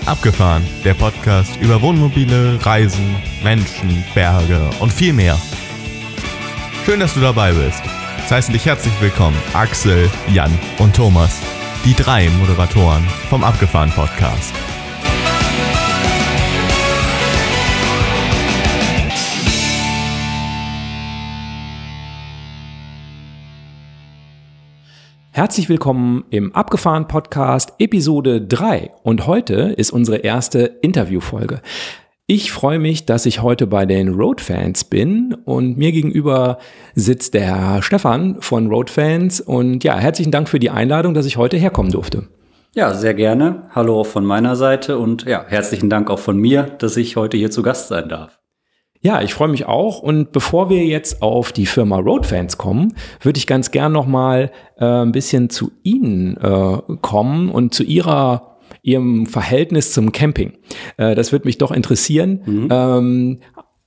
Abgefahren, der Podcast über Wohnmobile, Reisen, Menschen, Berge und viel mehr. Schön, dass du dabei bist. Es heißen dich herzlich willkommen Axel, Jan und Thomas, die 3 Moderatoren vom Abgefahren Podcast. Herzlich willkommen im Abgefahren Podcast Episode 3 und heute ist unsere erste Interviewfolge. Ich freue mich, dass ich heute bei den Roadfans bin und mir gegenüber sitzt der Stefan von Roadfans und ja, herzlichen Dank für die Einladung, dass ich heute herkommen durfte. Ja, sehr gerne. Hallo auch von meiner Seite und ja, herzlichen Dank auch von mir, dass ich heute hier zu Gast sein darf. Ja, ich freue mich auch und bevor wir jetzt auf die Firma Roadfans kommen, würde ich ganz gern noch ein bisschen zu Ihnen kommen und zu Ihrem Verhältnis zum Camping. Das würde mich doch interessieren.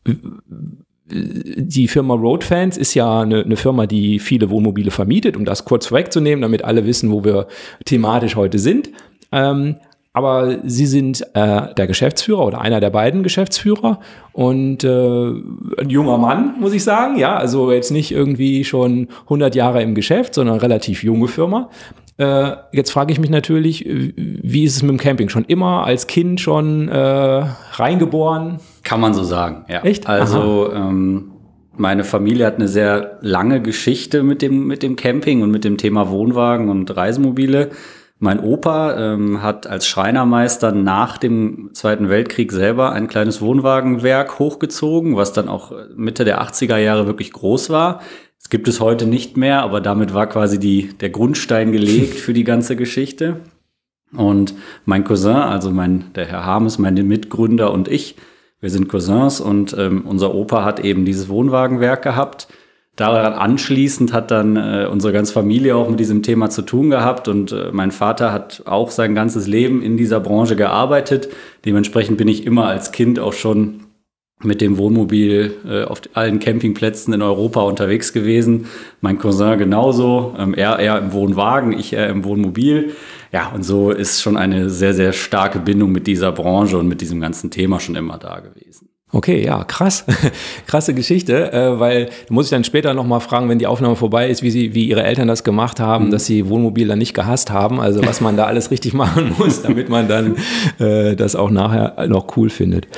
Die Firma Roadfans ist ja eine Firma, die viele Wohnmobile vermietet, um das kurz vorwegzunehmen, damit alle wissen, wo wir thematisch heute sind. Aber Sie sind der Geschäftsführer oder einer der beiden Geschäftsführer und ein junger Mann, muss ich sagen. Ja, also jetzt nicht irgendwie schon 100 Jahre im Geschäft, sondern relativ junge Firma. Jetzt frage ich mich natürlich, wie ist es mit dem Camping? Schon immer als Kind schon reingeboren? Kann man so sagen, ja. Echt? Also meine Familie hat eine sehr lange Geschichte mit dem Camping und mit dem Thema Wohnwagen und Reisemobile. Mein Opa hat als Schreinermeister nach dem Zweiten Weltkrieg selber ein kleines Wohnwagenwerk hochgezogen, was dann auch Mitte der 80er Jahre wirklich groß war. Das gibt es heute nicht mehr, aber damit war quasi der Grundstein gelegt für die ganze Geschichte. Und mein Cousin, also der Herr Harmes, mein Mitgründer und ich, wir sind Cousins und unser Opa hat eben dieses Wohnwagenwerk gehabt. Daran anschließend hat dann unsere ganze Familie auch mit diesem Thema zu tun gehabt und mein Vater hat auch sein ganzes Leben in dieser Branche gearbeitet. Dementsprechend bin ich immer als Kind auch schon mit dem Wohnmobil auf allen Campingplätzen in Europa unterwegs gewesen. Mein Cousin genauso, er im Wohnwagen, ich eher im Wohnmobil. Ja, und so ist schon eine sehr, sehr starke Bindung mit dieser Branche und mit diesem ganzen Thema schon immer da gewesen. Okay, ja, krass. Krasse Geschichte, weil muss ich dann später nochmal fragen, wenn die Aufnahme vorbei ist, wie Ihre Eltern das gemacht haben, dass sie Wohnmobil dann nicht gehasst haben, also was man da alles richtig machen muss, damit man dann das auch nachher noch cool findet.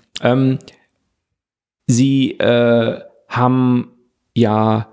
Sie haben ja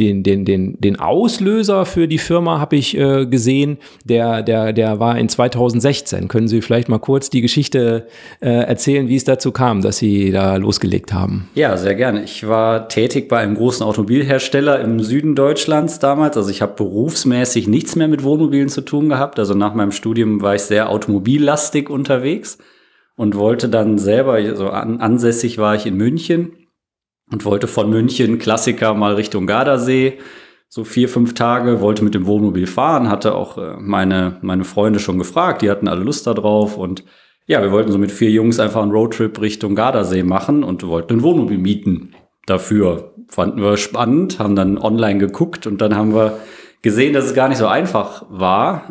den Auslöser für die Firma habe ich gesehen, der war in 2016. Können Sie vielleicht mal kurz die Geschichte erzählen, wie es dazu kam, dass Sie da losgelegt haben? Ja, sehr gerne. Ich war tätig bei einem großen Automobilhersteller im Süden Deutschlands damals. Also ich habe berufsmäßig nichts mehr mit Wohnmobilen zu tun gehabt. Also nach meinem Studium war ich sehr automobillastig unterwegs und wollte dann selber, also ansässig war ich in München. Und wollte von München, Klassiker, mal Richtung Gardasee, so 4-5 Tage, wollte mit dem Wohnmobil fahren, hatte auch meine Freunde schon gefragt, die hatten alle Lust da drauf und ja, wir wollten so mit 4 Jungs einfach einen Roadtrip Richtung Gardasee machen und wollten ein Wohnmobil mieten dafür. Fanden wir spannend, haben dann online geguckt und dann haben wir gesehen, dass es gar nicht so einfach war.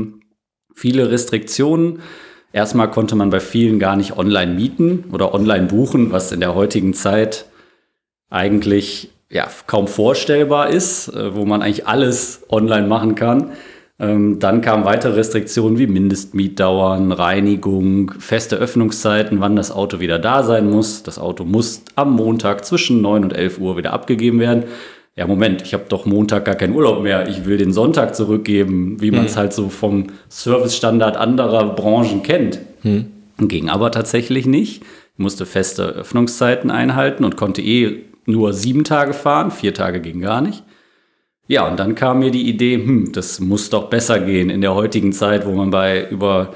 Viele Restriktionen. Erstmal konnte man bei vielen gar nicht online mieten oder online buchen, was in der heutigen Zeit eigentlich ja kaum vorstellbar ist, wo man eigentlich alles online machen kann. Dann kamen weitere Restriktionen wie Mindestmietdauern, Reinigung, feste Öffnungszeiten, wann das Auto wieder da sein muss. Das Auto muss am Montag zwischen 9 und 11 Uhr wieder abgegeben werden. Ja, Moment, ich habe doch Montag gar keinen Urlaub mehr. Ich will den Sonntag zurückgeben, wie man es halt so vom Servicestandard anderer Branchen kennt. Ging aber tatsächlich nicht. Ich musste feste Öffnungszeiten einhalten und konnte nur 7 Tage fahren, 4 Tage ging gar nicht. Ja, und dann kam mir die Idee, das muss doch besser gehen in der heutigen Zeit, wo man über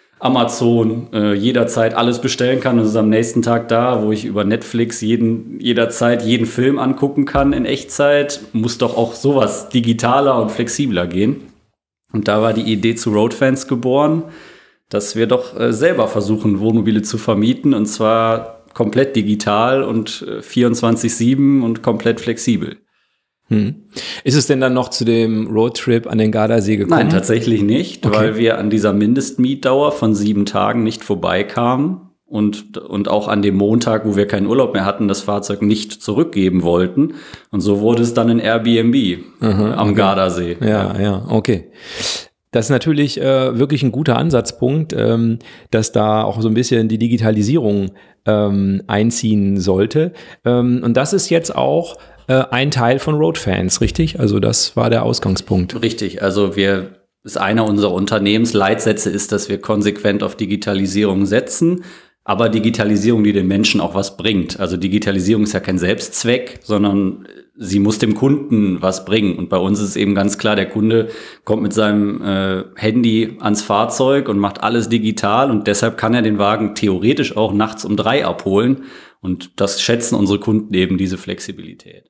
Amazon jederzeit alles bestellen kann und es ist am nächsten Tag da, wo ich über Netflix jederzeit jeden Film angucken kann in Echtzeit, muss doch auch sowas digitaler und flexibler gehen. Und da war die Idee zu Roadfans geboren, dass wir doch selber versuchen, Wohnmobile zu vermieten und zwar komplett digital und 24/7 und komplett flexibel. Ist es denn dann noch zu dem Roadtrip an den Gardasee gekommen? Nein, tatsächlich nicht, Okay. weil wir an dieser Mindestmietdauer von 7 Tagen nicht vorbeikamen und auch an dem Montag, wo wir keinen Urlaub mehr hatten, das Fahrzeug nicht zurückgeben wollten. Und so wurde es dann ein Airbnb am Gardasee. Ja, okay. Das ist natürlich wirklich ein guter Ansatzpunkt, dass da auch so ein bisschen die Digitalisierung einziehen sollte. Und das ist jetzt auch ein Teil von Roadfans, richtig? Also das war der Ausgangspunkt. Richtig, also ist einer unserer Unternehmensleitsätze ist, dass wir konsequent auf Digitalisierung setzen, aber Digitalisierung, die den Menschen auch was bringt. Also Digitalisierung ist ja kein Selbstzweck, sondern sie muss dem Kunden was bringen. Und bei uns ist es eben ganz klar, der Kunde kommt mit seinem Handy ans Fahrzeug und macht alles digital und deshalb kann er den Wagen theoretisch auch nachts um 3 abholen. Und das schätzen unsere Kunden eben, diese Flexibilität.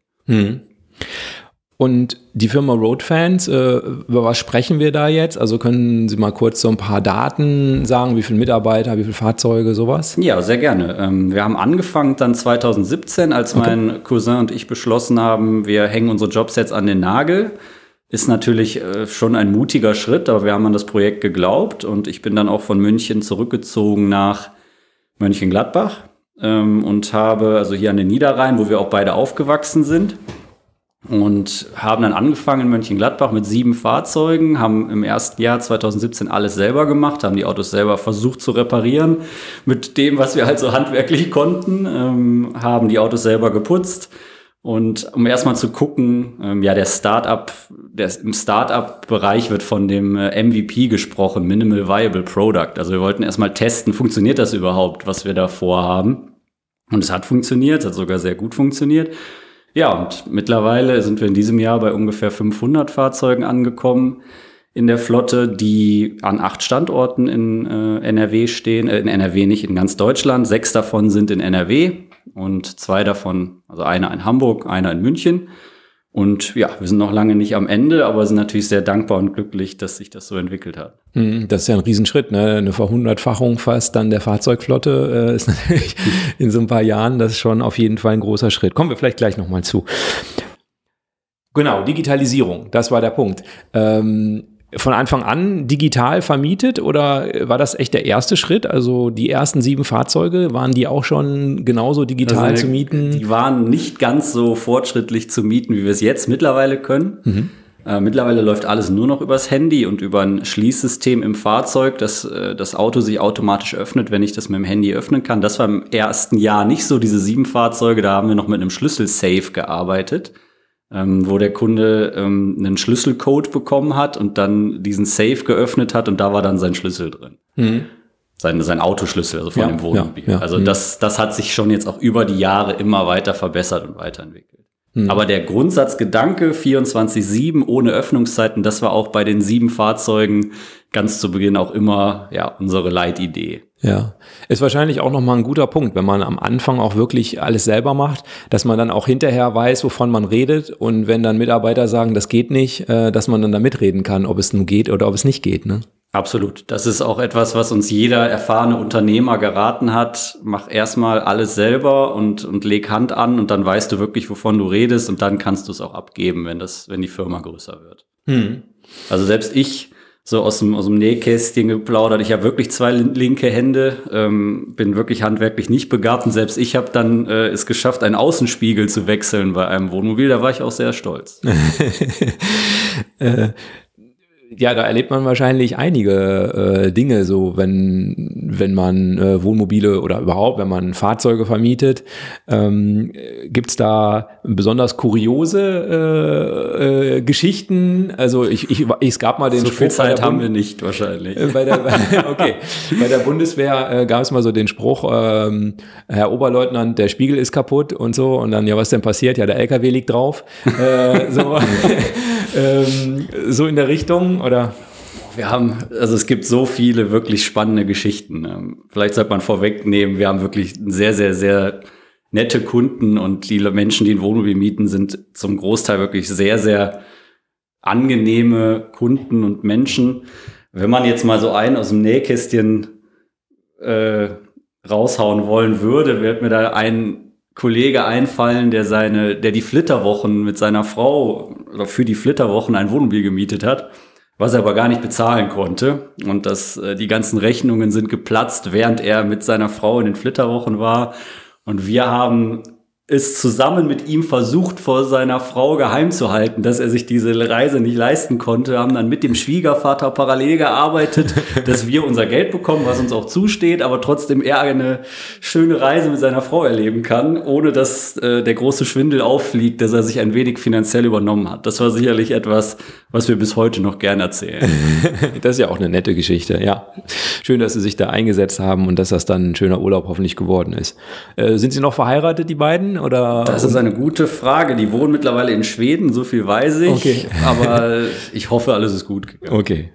Und die Firma Roadfans, über was sprechen wir da jetzt? Also können Sie mal kurz so ein paar Daten sagen, wie viele Mitarbeiter, wie viele Fahrzeuge, sowas? Ja, sehr gerne. Wir haben angefangen dann 2017, als mein Cousin und ich beschlossen haben, wir hängen unsere Jobs jetzt an den Nagel. Ist natürlich schon ein mutiger Schritt, aber wir haben an das Projekt geglaubt und ich bin dann auch von München zurückgezogen nach Mönchengladbach und habe also hier an den Niederrhein, wo wir auch beide aufgewachsen sind. Und haben dann angefangen in Mönchengladbach mit 7 Fahrzeugen, haben im ersten Jahr 2017 alles selber gemacht, haben die Autos selber versucht zu reparieren mit dem, was wir halt so handwerklich konnten, haben die Autos selber geputzt. Und um erstmal zu gucken, im Startup-Bereich wird von dem MVP gesprochen, Minimal Viable Product. Also wir wollten erstmal testen, funktioniert das überhaupt, was wir da vorhaben? Und es hat funktioniert, es hat sogar sehr gut funktioniert. Ja, und mittlerweile sind wir in diesem Jahr bei ungefähr 500 Fahrzeugen angekommen in der Flotte, die an 8 Standorten in NRW stehen. In NRW nicht, in ganz Deutschland. 6 davon sind in NRW und 2 davon, also einer in Hamburg, einer in München. Und ja, wir sind noch lange nicht am Ende, aber sind natürlich sehr dankbar und glücklich, dass sich das so entwickelt hat. Das ist ja ein Riesenschritt, ne? Eine Verhundertfachung fast dann der Fahrzeugflotte ist natürlich in so ein paar Jahren, das ist schon auf jeden Fall ein großer Schritt. Kommen wir vielleicht gleich nochmal zu. Genau, Digitalisierung, das war der Punkt. Von Anfang an digital vermietet oder war das echt der erste Schritt? Also die ersten 7 Fahrzeuge, waren die auch schon genauso digital zu mieten? Die waren nicht ganz so fortschrittlich zu mieten, wie wir es jetzt mittlerweile können. Mittlerweile läuft alles nur noch übers Handy und über ein Schließsystem im Fahrzeug, dass das Auto sich automatisch öffnet, wenn ich das mit dem Handy öffnen kann. Das war im ersten Jahr nicht so, diese 7 Fahrzeuge, da haben wir noch mit einem Schlüssel-Safe gearbeitet. Wo der Kunde einen Schlüsselcode bekommen hat und dann diesen Safe geöffnet hat und da war dann sein Schlüssel drin. Sein Autoschlüssel, also von dem Wohnmobil. Ja. Also das hat sich schon jetzt auch über die Jahre immer weiter verbessert und weiterentwickelt. Aber der Grundsatzgedanke 24/7 ohne Öffnungszeiten, das war auch bei den 7 Fahrzeugen ganz zu Beginn auch immer unsere Leitidee. Ja, ist wahrscheinlich auch nochmal ein guter Punkt, wenn man am Anfang auch wirklich alles selber macht, dass man dann auch hinterher weiß, wovon man redet und wenn dann Mitarbeiter sagen, das geht nicht, dass man dann da mitreden kann, ob es nun geht oder ob es nicht geht, ne? Absolut. Das ist auch etwas, was uns jeder erfahrene Unternehmer geraten hat. Mach erstmal alles selber und leg Hand an und dann weißt du wirklich, wovon du redest und dann kannst du es auch abgeben, wenn die Firma größer wird. Also selbst ich, so aus dem Nähkästchen geplaudert, ich habe wirklich 2 linke Hände, bin wirklich handwerklich nicht begabt und selbst ich habe dann es geschafft, einen Außenspiegel zu wechseln bei einem Wohnmobil. Da war ich auch sehr stolz. Ja, da erlebt man wahrscheinlich einige Dinge, so wenn man Wohnmobile oder überhaupt, wenn man Fahrzeuge vermietet. Gibt's da besonders kuriose Geschichten? Also es gab mal den so Spruch. Viel Zeit haben wir nicht wahrscheinlich. Bei der Bundeswehr gab es mal so den Spruch, Herr Oberleutnant, der Spiegel ist kaputt und so. Und dann, ja, was denn passiert? Ja, der LKW liegt drauf. So in der Richtung, oder? Es gibt so viele wirklich spannende Geschichten. Vielleicht sollte man vorwegnehmen, wir haben wirklich sehr, sehr, sehr nette Kunden und die Menschen, die ein Wohnmobil mieten, sind zum Großteil wirklich sehr, sehr angenehme Kunden und Menschen. Wenn man jetzt mal so einen aus dem Nähkästchen raushauen wollen würde, wird mir da ein Kollege einfallen, der die Flitterwochen mit seiner Frau oder für die Flitterwochen ein Wohnmobil gemietet hat, was er aber gar nicht bezahlen konnte. Und die ganzen Rechnungen sind geplatzt, während er mit seiner Frau in den Flitterwochen war. Und wir haben es zusammen mit ihm versucht, vor seiner Frau geheim zu halten, dass er sich diese Reise nicht leisten konnte, haben dann mit dem Schwiegervater parallel gearbeitet, dass wir unser Geld bekommen, was uns auch zusteht, aber trotzdem er eine schöne Reise mit seiner Frau erleben kann, ohne dass der große Schwindel auffliegt, dass er sich ein wenig finanziell übernommen hat. Das war sicherlich etwas, was wir bis heute noch gern erzählen. Das ist ja auch eine nette Geschichte, ja. Schön, dass Sie sich da eingesetzt haben und dass das dann ein schöner Urlaub hoffentlich geworden ist. Sind Sie noch verheiratet, die beiden? Oder? Das ist eine gute Frage. Die wohnen mittlerweile in Schweden, so viel weiß ich. Okay. Aber ich hoffe, alles ist gut gegangen. Okay.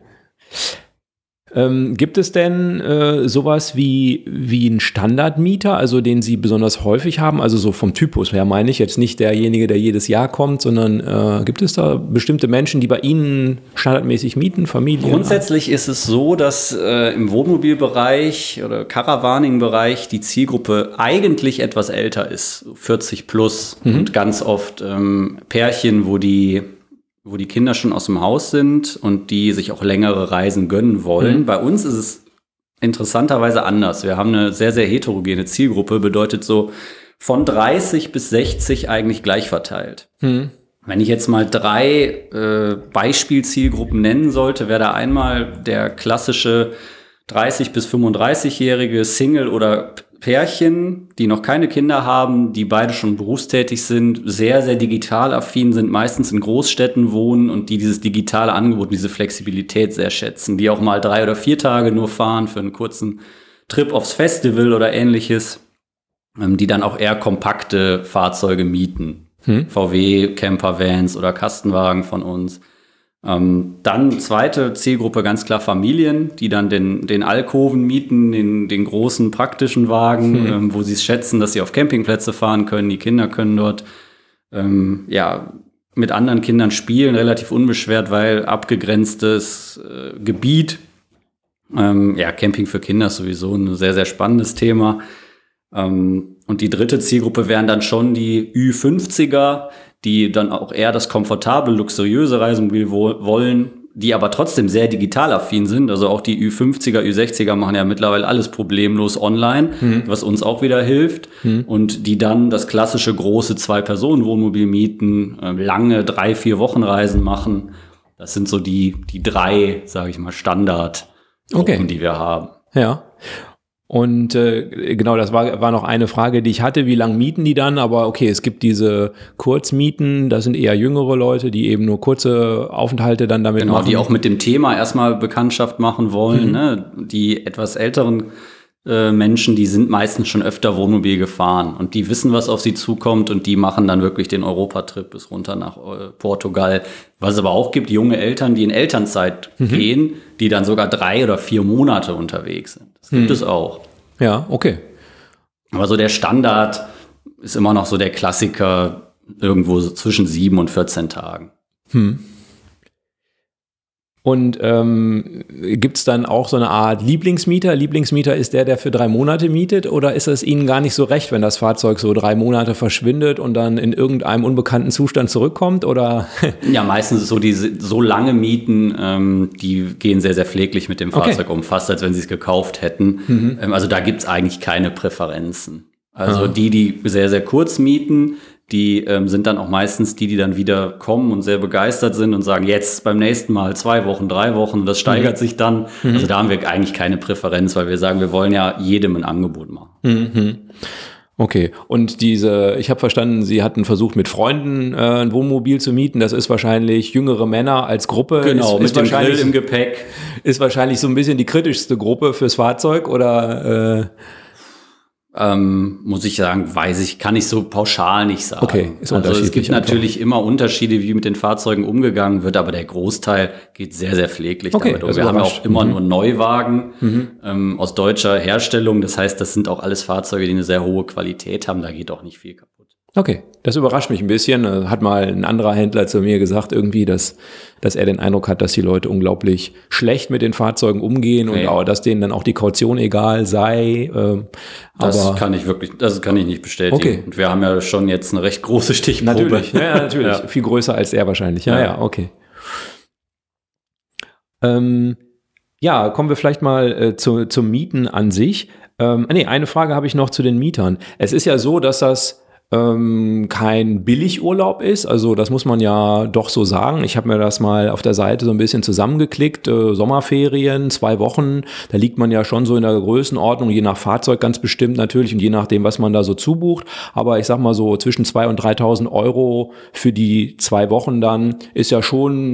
Gibt es denn sowas wie einen Standardmieter, also den Sie besonders häufig haben? Also so vom Typus her meine ich jetzt nicht derjenige, der jedes Jahr kommt, sondern gibt es da bestimmte Menschen, die bei Ihnen standardmäßig mieten, Familien? Grundsätzlich ist es so, dass im Wohnmobilbereich oder Caravaning-Bereich die Zielgruppe eigentlich etwas älter ist, 40 plus und ganz oft Pärchen, wo die Kinder schon aus dem Haus sind und die sich auch längere Reisen gönnen wollen. Bei uns ist es interessanterweise anders. Wir haben eine sehr, sehr heterogene Zielgruppe, bedeutet so von 30 bis 60 eigentlich gleich verteilt. Wenn ich jetzt mal 3 Beispielzielgruppen nennen sollte, wäre da einmal der klassische 30- bis 35-jährige Single oder Pärchen, die noch keine Kinder haben, die beide schon berufstätig sind, sehr, sehr digital affin sind, meistens in Großstädten wohnen und die dieses digitale Angebot, diese Flexibilität sehr schätzen, die auch mal 3 oder 4 Tage nur fahren für einen kurzen Trip aufs Festival oder ähnliches, die dann auch eher kompakte Fahrzeuge mieten. VW, Campervans oder Kastenwagen von uns. Dann zweite Zielgruppe, ganz klar Familien, die dann den Alkoven mieten, den großen praktischen Wagen, wo sie es schätzen, dass sie auf Campingplätze fahren können. Die Kinder können dort mit anderen Kindern spielen, relativ unbeschwert, weil abgegrenztes Gebiet. Camping für Kinder ist sowieso ein sehr, sehr spannendes Thema. Und die dritte Zielgruppe wären dann schon die Ü50er, die dann auch eher das komfortable, luxuriöse Reisemobil wollen, die aber trotzdem sehr digital affin sind. Also auch die Ü50er, Ü60er machen ja mittlerweile alles problemlos online, was uns auch wieder hilft. Und die dann das klassische große 2-Personen-Wohnmobil mieten, lange 3-4 Wochen Reisen machen. Das sind so die 3, sage ich mal, Standardgruppen, die wir haben. Ja. Und genau, das war noch eine Frage, die ich hatte. Wie lang mieten die dann? Aber okay, es gibt diese Kurzmieten, das sind eher jüngere Leute, die eben nur kurze Aufenthalte dann damit machen. Genau, die auch mit dem Thema erstmal Bekanntschaft machen wollen. Ne? Die etwas älteren Menschen, die sind meistens schon öfter Wohnmobil gefahren und die wissen, was auf sie zukommt und die machen dann wirklich den Europatrip bis runter nach Portugal. Was es aber auch gibt, junge Eltern, die in Elternzeit gehen, die dann sogar 3 oder 4 Monate unterwegs sind. Das gibt es auch. Ja, okay. Aber so der Standard ist immer noch so der Klassiker irgendwo so zwischen 7 und 14 Tagen. Und gibt es dann auch so eine Art Lieblingsmieter? Lieblingsmieter ist der für 3 Monate mietet? Oder ist es Ihnen gar nicht so recht, wenn das Fahrzeug so 3 Monate verschwindet und dann in irgendeinem unbekannten Zustand zurückkommt? Oder? Ja, meistens ist so, die so lange mieten, die gehen sehr, sehr pfleglich mit dem Fahrzeug um, fast als wenn sie es gekauft hätten. Also da gibt es eigentlich keine Präferenzen. Also die sehr, sehr kurz mieten, die sind dann auch meistens die dann wieder kommen und sehr begeistert sind und sagen, jetzt beim nächsten Mal 2 Wochen, 3 Wochen, und das steigert sich dann. Also da haben wir eigentlich keine Präferenz, weil wir sagen, wir wollen ja jedem ein Angebot machen. Okay, und ich habe verstanden, Sie hatten versucht, mit Freunden ein Wohnmobil zu mieten. Das ist wahrscheinlich jüngere Männer als Gruppe. Genau, mit dem Grill im Gepäck. Ist wahrscheinlich so ein bisschen die kritischste Gruppe fürs Fahrzeug, oder? Muss ich sagen, kann ich so pauschal nicht sagen. Okay, ist also es gibt einfach. natürlich immer Unterschiede, wie mit den Fahrzeugen umgegangen wird, aber der Großteil geht sehr, sehr pfleglich damit um. Wir haben ja auch immer nur Neuwagen aus deutscher Herstellung. Das heißt, das sind auch alles Fahrzeuge, die eine sehr hohe Qualität haben. Da geht auch nicht viel kaputt. Okay, das überrascht mich ein bisschen. Hat mal ein anderer Händler zu mir gesagt, irgendwie, dass er den Eindruck hat, dass die Leute unglaublich schlecht mit den Fahrzeugen umgehen und auch, dass denen dann auch die Kaution egal sei. Das kann ich nicht bestätigen. Okay. Und wir haben ja schon jetzt eine recht große Stichprobe. Natürlich, natürlich. Ja. Viel größer als er wahrscheinlich. Ja, okay. Kommen wir vielleicht mal zum Mieten an sich. Eine Frage habe ich noch zu den Mietern. Es ist ja so, dass das kein Billigurlaub ist, also das muss man ja doch so sagen. Ich habe mir das mal auf der Seite so ein bisschen zusammengeklickt, Sommerferien, 2 Wochen, da liegt man ja schon so in der Größenordnung, je nach Fahrzeug ganz bestimmt natürlich und je nachdem, was man da so zubucht, aber ich sag mal so zwischen 2.000 und 3.000 Euro für die 2 Wochen dann ist ja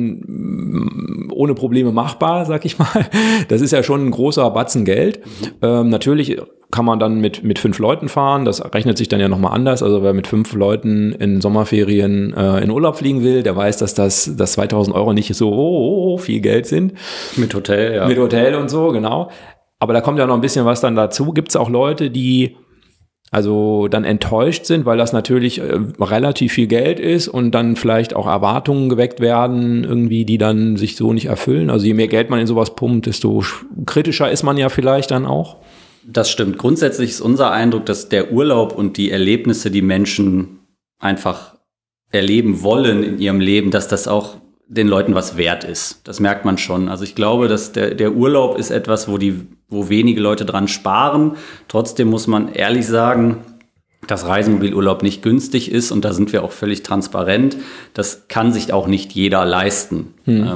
schon ohne Probleme machbar, sag ich mal. Das ist ja schon ein großer Batzen Geld. Natürlich kann man dann mit 5 Leuten fahren, das rechnet sich dann ja nochmal anders, also wer mit 5 Leuten in Sommerferien in Urlaub fliegen will, der weiß, dass 2.000 Euro nicht so viel Geld sind. Mit Hotel, ja. Mit Hotel und so, genau. Aber da kommt ja noch ein bisschen was dann dazu. Gibt es auch Leute, die also dann enttäuscht sind, weil das natürlich relativ viel Geld ist und dann vielleicht auch Erwartungen geweckt werden, irgendwie, die dann sich so nicht erfüllen? Also je mehr Geld man in sowas pumpt, desto kritischer ist man ja vielleicht dann auch. Das stimmt. Grundsätzlich ist unser Eindruck, dass der Urlaub und die Erlebnisse, die Menschen einfach erleben wollen in ihrem Leben, dass das auch den Leuten was wert ist. Das merkt man schon. Also ich glaube, dass der Urlaub ist etwas, wo wenige Leute dran sparen. Trotzdem muss man ehrlich sagen, dass Reisemobilurlaub nicht günstig ist und da sind wir auch völlig transparent. Das kann sich auch nicht jeder leisten.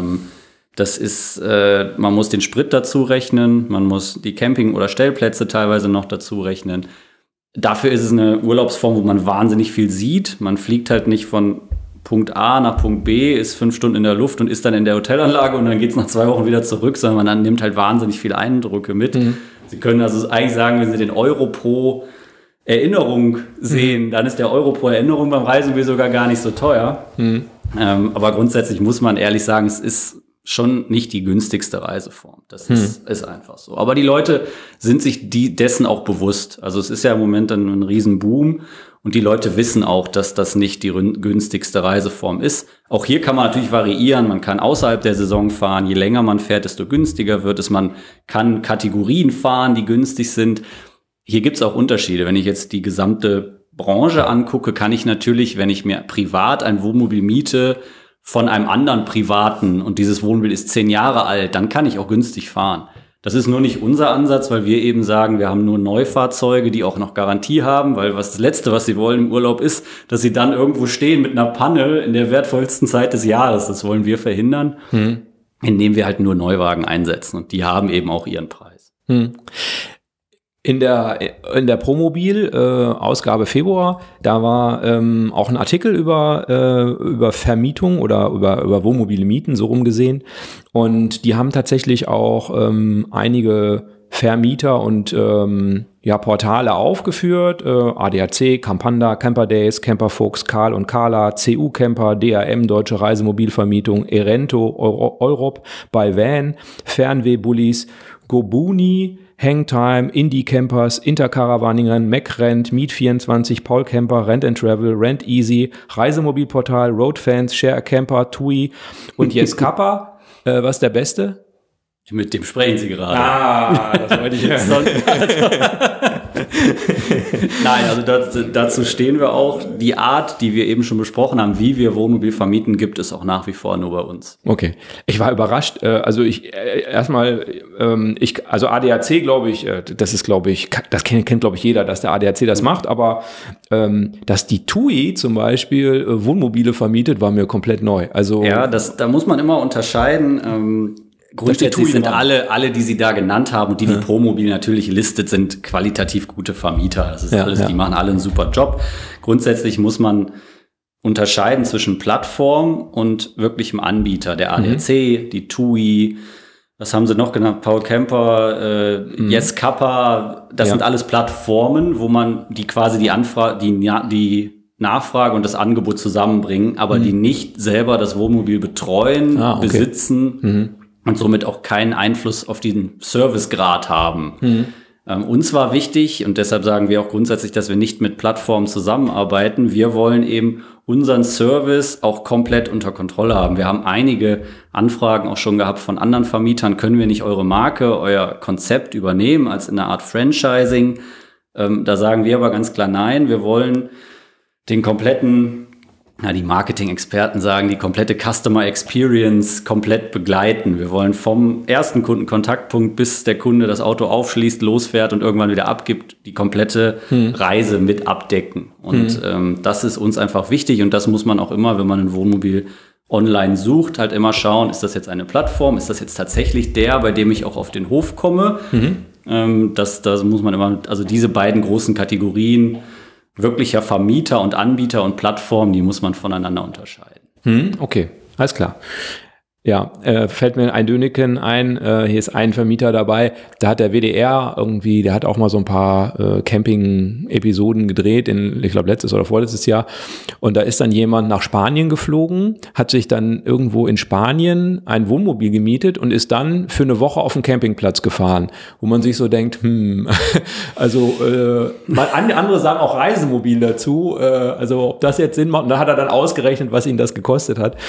Das ist, man muss den Sprit dazu rechnen, man muss die Camping- oder Stellplätze teilweise noch dazu rechnen. Dafür ist es eine Urlaubsform, wo man wahnsinnig viel sieht. Man fliegt halt nicht von Punkt A nach Punkt B, ist 5 Stunden in der Luft und ist dann in der Hotelanlage und dann geht es nach 2 Wochen wieder zurück, sondern man nimmt halt wahnsinnig viele Eindrücke mit. Sie können also eigentlich sagen, wenn Sie den Euro pro Erinnerung sehen, dann ist der Euro pro Erinnerung beim Reisemobil sogar gar nicht so teuer. Aber grundsätzlich muss man ehrlich sagen, es ist schon nicht die günstigste Reiseform. Das ist einfach so. Aber die Leute sind sich dessen auch bewusst. Also es ist ja im Moment ein Riesenboom und die Leute wissen auch, dass das nicht die günstigste Reiseform ist. Auch hier kann man natürlich variieren. Man kann außerhalb der Saison fahren. Je länger man fährt, desto günstiger wird es. Man kann Kategorien fahren, die günstig sind. Hier gibt es auch Unterschiede. Wenn ich jetzt die gesamte Branche angucke, kann ich natürlich, wenn ich mir privat ein Wohnmobil miete, von einem anderen Privaten und dieses Wohnmobil ist 10 Jahre alt, dann kann ich auch günstig fahren. Das ist nur nicht unser Ansatz, weil wir eben sagen, wir haben nur Neufahrzeuge, die auch noch Garantie haben, weil das Letzte, was sie wollen im Urlaub ist, dass sie dann irgendwo stehen mit einer Panne in der wertvollsten Zeit des Jahres. Das wollen wir verhindern, indem wir halt nur Neuwagen einsetzen und die haben eben auch ihren Preis. In der Promobil Ausgabe Februar, da war auch ein Artikel über Vermietung oder über Wohnmobile Mieten, so rumgesehen. Und die haben tatsächlich auch einige Vermieter und Portale aufgeführt. ADAC, Campanda, Camper Days, Camperfuchs, Karl und Carla, CU Camper, DAM, Deutsche Reisemobilvermietung, Erento, Europ, bei Van, Fernweh Bullies, Gobuni, Hangtime, Indie Campers, Intercaravaning, MacRent, Miet24, Paul Camper, Rent and Travel, Rent Easy, Reisemobilportal, Roadfans, Share Camper, TUI und Yes Kappa. Was ist der Beste? Mit dem sprechen Sie gerade. Das wollte ich hören. Nein, also dazu stehen wir auch. Die Art, die wir eben schon besprochen haben, wie wir Wohnmobil vermieten, gibt es auch nach wie vor nur bei uns. Okay. Ich war überrascht. Also ADAC, glaube ich, das kennt, glaube ich, jeder, dass der ADAC das macht, aber dass die TUI zum Beispiel Wohnmobile vermietet, war mir komplett neu. Also ja, da muss man immer unterscheiden. Grundsätzlich sind alle, die Sie da genannt haben und die Promobil natürlich listet, sind qualitativ gute Vermieter. Das ist alles, die machen alle einen super Job. Grundsätzlich muss man unterscheiden zwischen Plattform und wirklichem Anbieter. Der ADAC, die TUI, was haben Sie noch genannt? Paul Camper, Yes Kappa, das sind alles Plattformen, wo man die quasi die Nachfrage und das Angebot zusammenbringen, aber die nicht selber das Wohnmobil betreuen, besitzen und somit auch keinen Einfluss auf den Servicegrad haben. Uns war wichtig, und deshalb sagen wir auch grundsätzlich, dass wir nicht mit Plattformen zusammenarbeiten. Wir wollen eben unseren Service auch komplett unter Kontrolle haben. Wir haben einige Anfragen auch schon gehabt von anderen Vermietern. Können wir nicht eure Marke, euer Konzept übernehmen als in einer Art Franchising? Da sagen wir aber ganz klar nein. Wir wollen den kompletten, die Marketing-Experten sagen, die komplette Customer Experience komplett begleiten. Wir wollen vom ersten Kundenkontaktpunkt, bis der Kunde das Auto aufschließt, losfährt und irgendwann wieder abgibt, die komplette Reise mit abdecken. Und das ist uns einfach wichtig, und das muss man auch immer, wenn man ein Wohnmobil online sucht, halt immer schauen, ist das jetzt eine Plattform, ist das jetzt tatsächlich der, bei dem ich auch auf den Hof komme? Das muss man immer, also diese beiden großen Kategorien, wirklicher Vermieter und Anbieter und Plattform, die muss man voneinander unterscheiden. Okay, alles klar. Ja, fällt mir ein Döneken ein, hier ist ein Vermieter dabei, da hat der WDR irgendwie, der hat auch mal so ein paar Camping-Episoden gedreht, ich glaube letztes oder vorletztes Jahr, und da ist dann jemand nach Spanien geflogen, hat sich dann irgendwo in Spanien ein Wohnmobil gemietet und ist dann für eine Woche auf den Campingplatz gefahren, wo man sich so denkt, also andere sagen auch Reisemobil dazu, also ob das jetzt Sinn macht, und da hat er dann ausgerechnet, was ihn das gekostet hat,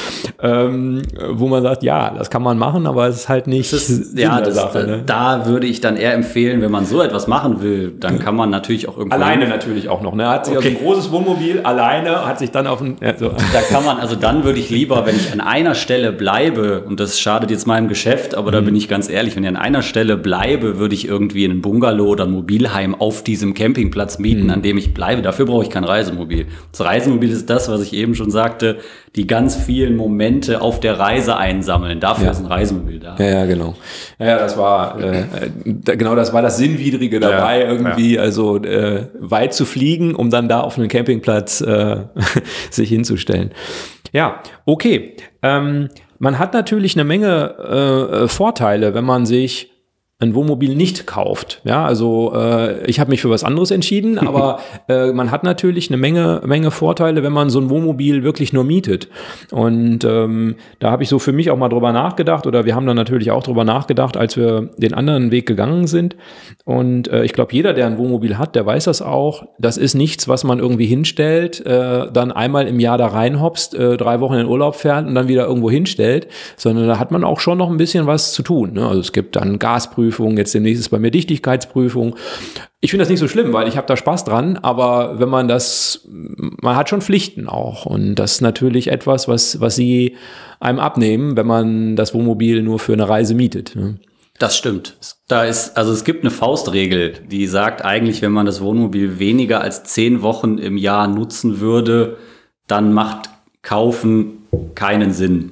wo man sagt, ja, das kann man machen, aber es ist halt nicht Sinn der Sache. Ne? Da würde ich dann eher empfehlen, wenn man so etwas machen will, dann kann man natürlich auch irgendwo... Alleine natürlich auch noch. Ne? Hat sich also ein großes Wohnmobil alleine, hat sich dann auf ein... Ja, so. Da kann man, also dann würde ich lieber, wenn ich an einer Stelle bleibe, und das schadet jetzt meinem Geschäft, aber da bin ich ganz ehrlich, wenn ich an einer Stelle bleibe, würde ich irgendwie einen Bungalow oder ein Mobilheim auf diesem Campingplatz mieten, an dem ich bleibe. Dafür brauche ich kein Reisemobil. Das Reisemobil ist das, was ich eben schon sagte, die ganz vielen Momente auf der Reise einsammeln. Dafür ist ein Reisemobil da. Ja, genau. Ja, das war genau, das war das Sinnwidrige dabei, irgendwie, also weit zu fliegen, um dann da auf einem Campingplatz sich hinzustellen. Ja, okay. Man hat natürlich eine Menge Vorteile, wenn man sich ein Wohnmobil nicht kauft. Ja, also ich habe mich für was anderes entschieden, aber man hat natürlich eine Menge Vorteile, wenn man so ein Wohnmobil wirklich nur mietet. Und da habe ich so für mich auch mal drüber nachgedacht, oder wir haben dann natürlich auch drüber nachgedacht, als wir den anderen Weg gegangen sind. Und ich glaube, jeder, der ein Wohnmobil hat, der weiß das auch. Das ist nichts, was man irgendwie hinstellt, dann einmal im Jahr da reinhopst, 3 Wochen in den Urlaub fährt und dann wieder irgendwo hinstellt, sondern da hat man auch schon noch ein bisschen was zu tun. Ne? Also es gibt dann Gasprüfung, jetzt demnächst ist bei mir Dichtigkeitsprüfung. Ich finde das nicht so schlimm, weil ich habe da Spaß dran, aber wenn man hat schon Pflichten auch, und das ist natürlich etwas, was sie einem abnehmen, wenn man das Wohnmobil nur für eine Reise mietet. Ne? Das stimmt. Es gibt eine Faustregel, die sagt eigentlich, wenn man das Wohnmobil weniger als 10 Wochen im Jahr nutzen würde, dann macht Kaufen keinen Sinn.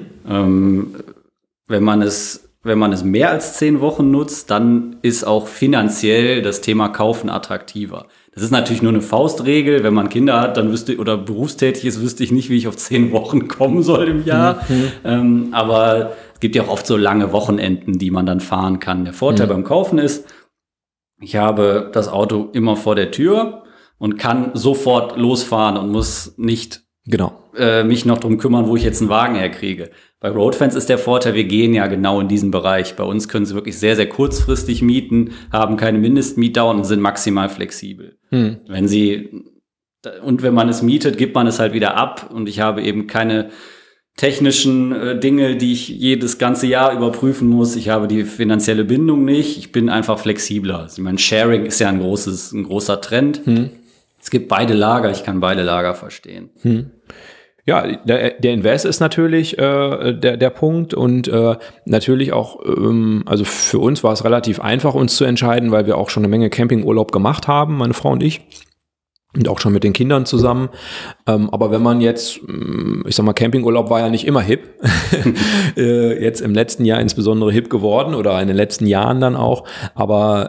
Wenn man es mehr als 10 Wochen nutzt, dann ist auch finanziell das Thema Kaufen attraktiver. Das ist natürlich nur eine Faustregel. Wenn man Kinder hat, dann oder berufstätig ist, wüsste ich nicht, wie ich auf 10 Wochen kommen soll im Jahr. Aber es gibt ja auch oft so lange Wochenenden, die man dann fahren kann. Der Vorteil beim Kaufen ist, ich habe das Auto immer vor der Tür und kann sofort losfahren und muss nicht mich noch drum kümmern, wo ich jetzt einen Wagen herkriege. Bei Roadfans ist der Vorteil, wir gehen ja genau in diesen Bereich. Bei uns können sie wirklich sehr, sehr kurzfristig mieten, haben keine Mindestmietdauer und sind maximal flexibel. Wenn man es mietet, gibt man es halt wieder ab, und ich habe eben keine technischen Dinge, die ich jedes ganze Jahr überprüfen muss. Ich habe die finanzielle Bindung nicht. Ich bin einfach flexibler. Also, ich meine, Sharing ist ja ein großer Trend. Es gibt beide Lager, ich kann beide Lager verstehen. Ja, der Invest ist natürlich der Punkt, und natürlich auch, also für uns war es relativ einfach, uns zu entscheiden, weil wir auch schon eine Menge Campingurlaub gemacht haben, meine Frau und ich. Und auch schon mit den Kindern zusammen. Aber wenn man jetzt, ich sag mal, Campingurlaub war ja nicht immer hip. Jetzt im letzten Jahr insbesondere hip geworden, oder in den letzten Jahren dann auch. Aber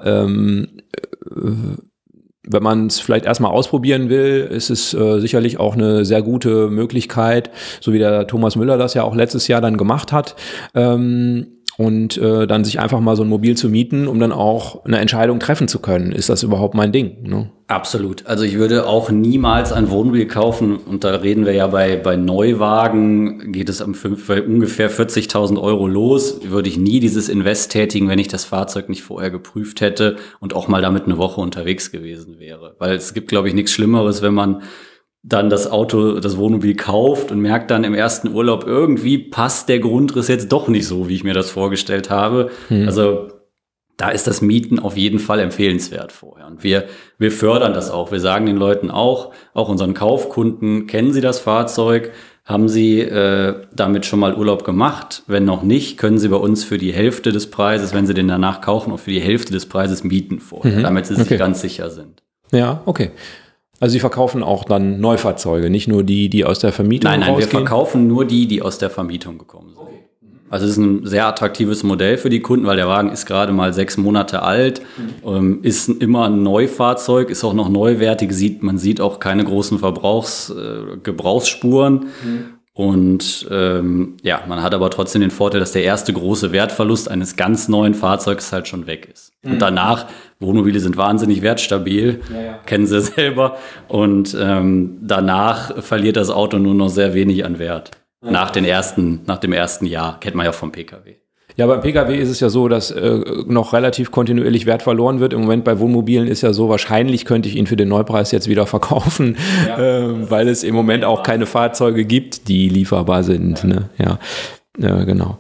wenn man es vielleicht erstmal ausprobieren will, ist es sicherlich auch eine sehr gute Möglichkeit, so wie der Thomas Müller das ja auch letztes Jahr dann gemacht hat. und dann sich einfach mal so ein Mobil zu mieten, um dann auch eine Entscheidung treffen zu können. Ist das überhaupt mein Ding? Ne? Absolut. Also ich würde auch niemals ein Wohnmobil kaufen und da reden wir ja bei Neuwagen, geht es bei ungefähr 40.000 Euro los. Würde ich nie dieses Invest tätigen, wenn ich das Fahrzeug nicht vorher geprüft hätte und auch mal damit eine Woche unterwegs gewesen wäre. Weil es gibt, glaube ich, nichts Schlimmeres, wenn man dann das Wohnmobil kauft und merkt dann im ersten Urlaub, irgendwie passt der Grundriss jetzt doch nicht so, wie ich mir das vorgestellt habe. Also da ist das Mieten auf jeden Fall empfehlenswert vorher. Und wir fördern das auch. Wir sagen den Leuten auch unseren Kaufkunden, kennen Sie das Fahrzeug? Haben Sie damit schon mal Urlaub gemacht? Wenn noch nicht, können Sie bei uns für die Hälfte des Preises, wenn Sie den danach kaufen, auch für die Hälfte des Preises mieten vorher, damit Sie sich ganz sicher sind. Ja, okay. Also Sie verkaufen auch dann Neufahrzeuge, nicht nur die aus der Vermietung rausgehen? Nein, wir verkaufen nur die aus der Vermietung gekommen sind. Okay. Also es ist ein sehr attraktives Modell für die Kunden, weil der Wagen ist gerade mal 6 Monate alt, ist immer ein Neufahrzeug, ist auch noch neuwertig, man sieht auch keine großen Gebrauchsspuren. Und man hat aber trotzdem den Vorteil, dass der erste große Wertverlust eines ganz neuen Fahrzeugs halt schon weg ist. Und danach, Wohnmobile sind wahnsinnig wertstabil, kennen Sie selber. Und danach verliert das Auto nur noch sehr wenig an Wert. Nach dem ersten Jahr, kennt man ja vom Pkw. Ja, beim Pkw ist es ja so, dass noch relativ kontinuierlich Wert verloren wird. Im Moment bei Wohnmobilen ist ja so, wahrscheinlich könnte ich ihn für den Neupreis jetzt wieder verkaufen, weil es im Moment auch keine Fahrzeuge gibt, die lieferbar sind. Ne? Ja, genau.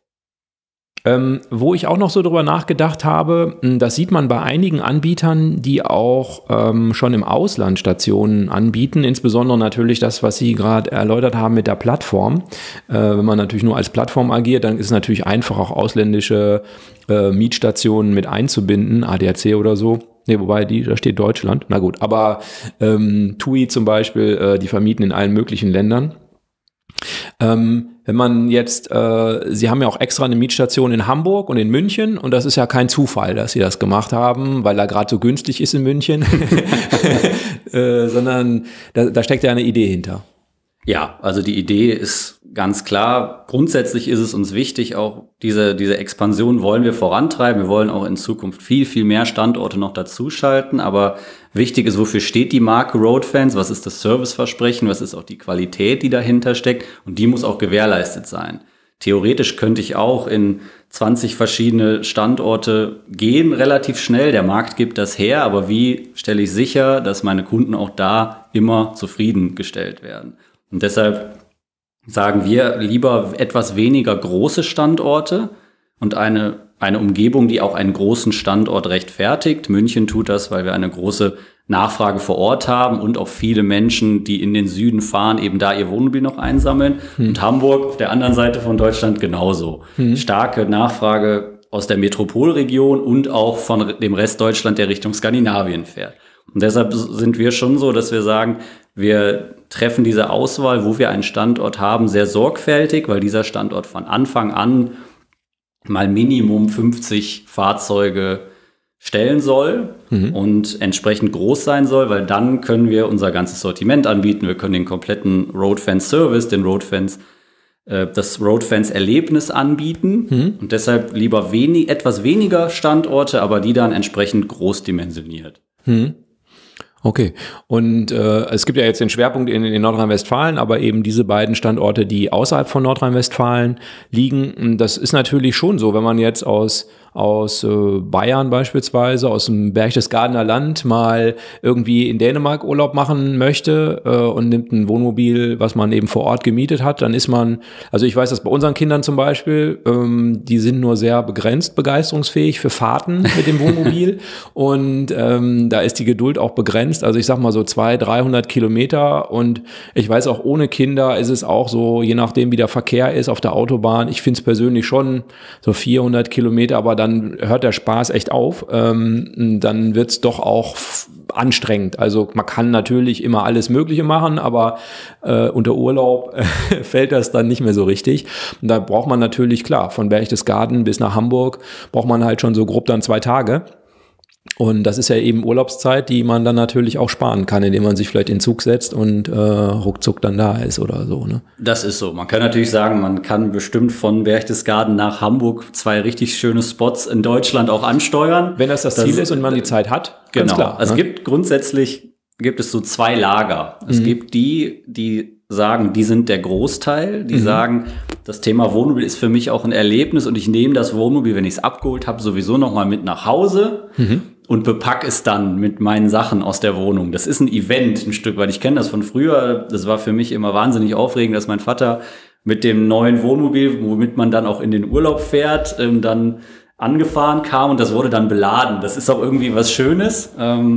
Wo ich auch noch so drüber nachgedacht habe, das sieht man bei einigen Anbietern, die auch schon im Ausland Stationen anbieten, insbesondere natürlich das, was Sie gerade erläutert haben mit der Plattform. Wenn man natürlich nur als Plattform agiert, dann ist es natürlich einfach, auch ausländische Mietstationen mit einzubinden, ADAC oder so. Nee, wobei, da steht Deutschland. Na gut, aber TUI zum Beispiel, die vermieten in allen möglichen Ländern. Wenn man jetzt, Sie haben ja auch extra eine Mietstation in Hamburg und in München und das ist ja kein Zufall, dass Sie das gemacht haben, weil da gerade so günstig ist in München, sondern da steckt ja eine Idee hinter. Ja, also die Idee ist ganz klar, grundsätzlich ist es uns wichtig, auch diese Expansion wollen wir vorantreiben. Wir wollen auch in Zukunft viel, viel mehr Standorte noch dazuschalten. Aber wichtig ist, wofür steht die Marke Roadfans? Was ist das Serviceversprechen? Was ist auch die Qualität, die dahinter steckt? Und die muss auch gewährleistet sein. Theoretisch könnte ich auch in 20 verschiedene Standorte gehen, relativ schnell. Der Markt gibt das her. Aber wie stelle ich sicher, dass meine Kunden auch da immer zufriedengestellt werden? Und deshalb sagen wir lieber etwas weniger große Standorte und eine Umgebung, die auch einen großen Standort rechtfertigt. München tut das, weil wir eine große Nachfrage vor Ort haben und auch viele Menschen, die in den Süden fahren, eben da ihr Wohnmobil noch einsammeln. Und Hamburg auf der anderen Seite von Deutschland genauso. Starke Nachfrage aus der Metropolregion und auch von dem Rest Deutschland, der Richtung Skandinavien fährt. Und deshalb sind wir schon so, dass wir sagen, wir treffen diese Auswahl, wo wir einen Standort haben, sehr sorgfältig, weil dieser Standort von Anfang an mal Minimum 50 Fahrzeuge stellen soll und entsprechend groß sein soll, weil dann können wir unser ganzes Sortiment anbieten. Wir können den kompletten Roadfans Service, das Roadfans Erlebnis anbieten und deshalb lieber etwas weniger Standorte, aber die dann entsprechend groß dimensioniert. Okay, und es gibt ja jetzt den Schwerpunkt in Nordrhein-Westfalen, aber eben diese beiden Standorte, die außerhalb von Nordrhein-Westfalen liegen, das ist natürlich schon so, wenn man jetzt aus Bayern beispielsweise, aus dem Berchtesgadener Land mal irgendwie in Dänemark Urlaub machen möchte und nimmt ein Wohnmobil, was man eben vor Ort gemietet hat, dann ist man, also ich weiß das bei unseren Kindern zum Beispiel, die sind nur sehr begrenzt begeisterungsfähig für Fahrten mit dem Wohnmobil und da ist die Geduld auch begrenzt, also ich sag mal so 200-300 Kilometer und ich weiß auch ohne Kinder ist es auch so, je nachdem wie der Verkehr ist auf der Autobahn, ich finde es persönlich schon so 400 Kilometer, aber dann hört der Spaß echt auf, dann wird es doch auch anstrengend. Also man kann natürlich immer alles Mögliche machen, aber unter Urlaub fällt das dann nicht mehr so richtig. Und da braucht man natürlich, klar, von Berchtesgaden bis nach Hamburg braucht man halt schon so grob dann 2 Tage. Und das ist ja eben Urlaubszeit, die man dann natürlich auch sparen kann, indem man sich vielleicht in den Zug setzt und ruckzuck dann da ist oder so. Ne? Das ist so. Man kann natürlich sagen, man kann bestimmt von Berchtesgaden nach Hamburg 2 richtig schöne Spots in Deutschland auch ansteuern. Wenn das Ziel ist und man die Zeit hat, genau. Ganz klar. Also ne? Grundsätzlich gibt es so 2 Lager. Es gibt die sagen, die sind der Großteil, die sagen, das Thema Wohnmobil ist für mich auch ein Erlebnis und ich nehme das Wohnmobil, wenn ich es abgeholt habe, sowieso noch mal mit nach Hause und bepacke es dann mit meinen Sachen aus der Wohnung. Das ist ein Event ein Stück, weil ich kenne das von früher. Das war für mich immer wahnsinnig aufregend, dass mein Vater mit dem neuen Wohnmobil, womit man dann auch in den Urlaub fährt, dann angefahren kam und das wurde dann beladen. Das ist auch irgendwie was Schönes.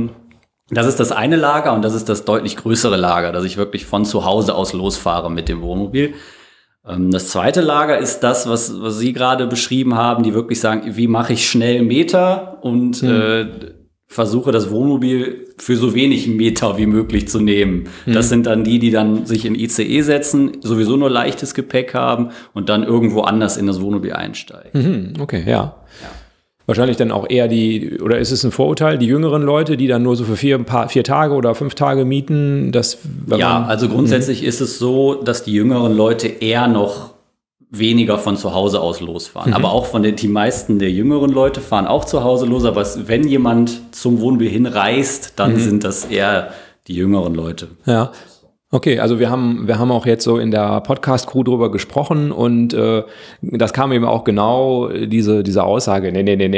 Das ist das eine Lager und das ist das deutlich größere Lager, dass ich wirklich von zu Hause aus losfahre mit dem Wohnmobil. Das zweite Lager ist das, was Sie gerade beschrieben haben, die wirklich sagen, wie mache ich schnell Meter und versuche das Wohnmobil für so wenig Meter wie möglich zu nehmen. Das sind dann die dann sich in ICE setzen, sowieso nur leichtes Gepäck haben und dann irgendwo anders in das Wohnmobil einsteigen. Okay, ja. Wahrscheinlich dann auch eher oder ist es ein Vorurteil, die jüngeren Leute, die dann nur so für 4 Tage oder 5 Tage mieten? Also grundsätzlich ist es so, dass die jüngeren Leute eher noch weniger von zu Hause aus losfahren. Aber auch die meisten der jüngeren Leute fahren auch zu Hause los. Aber wenn jemand zum Wohnmobil hinreist, dann sind das eher die jüngeren Leute. Ja. Okay, also wir haben auch jetzt so in der Podcast-Crew drüber gesprochen und das kam eben auch genau diese Aussage,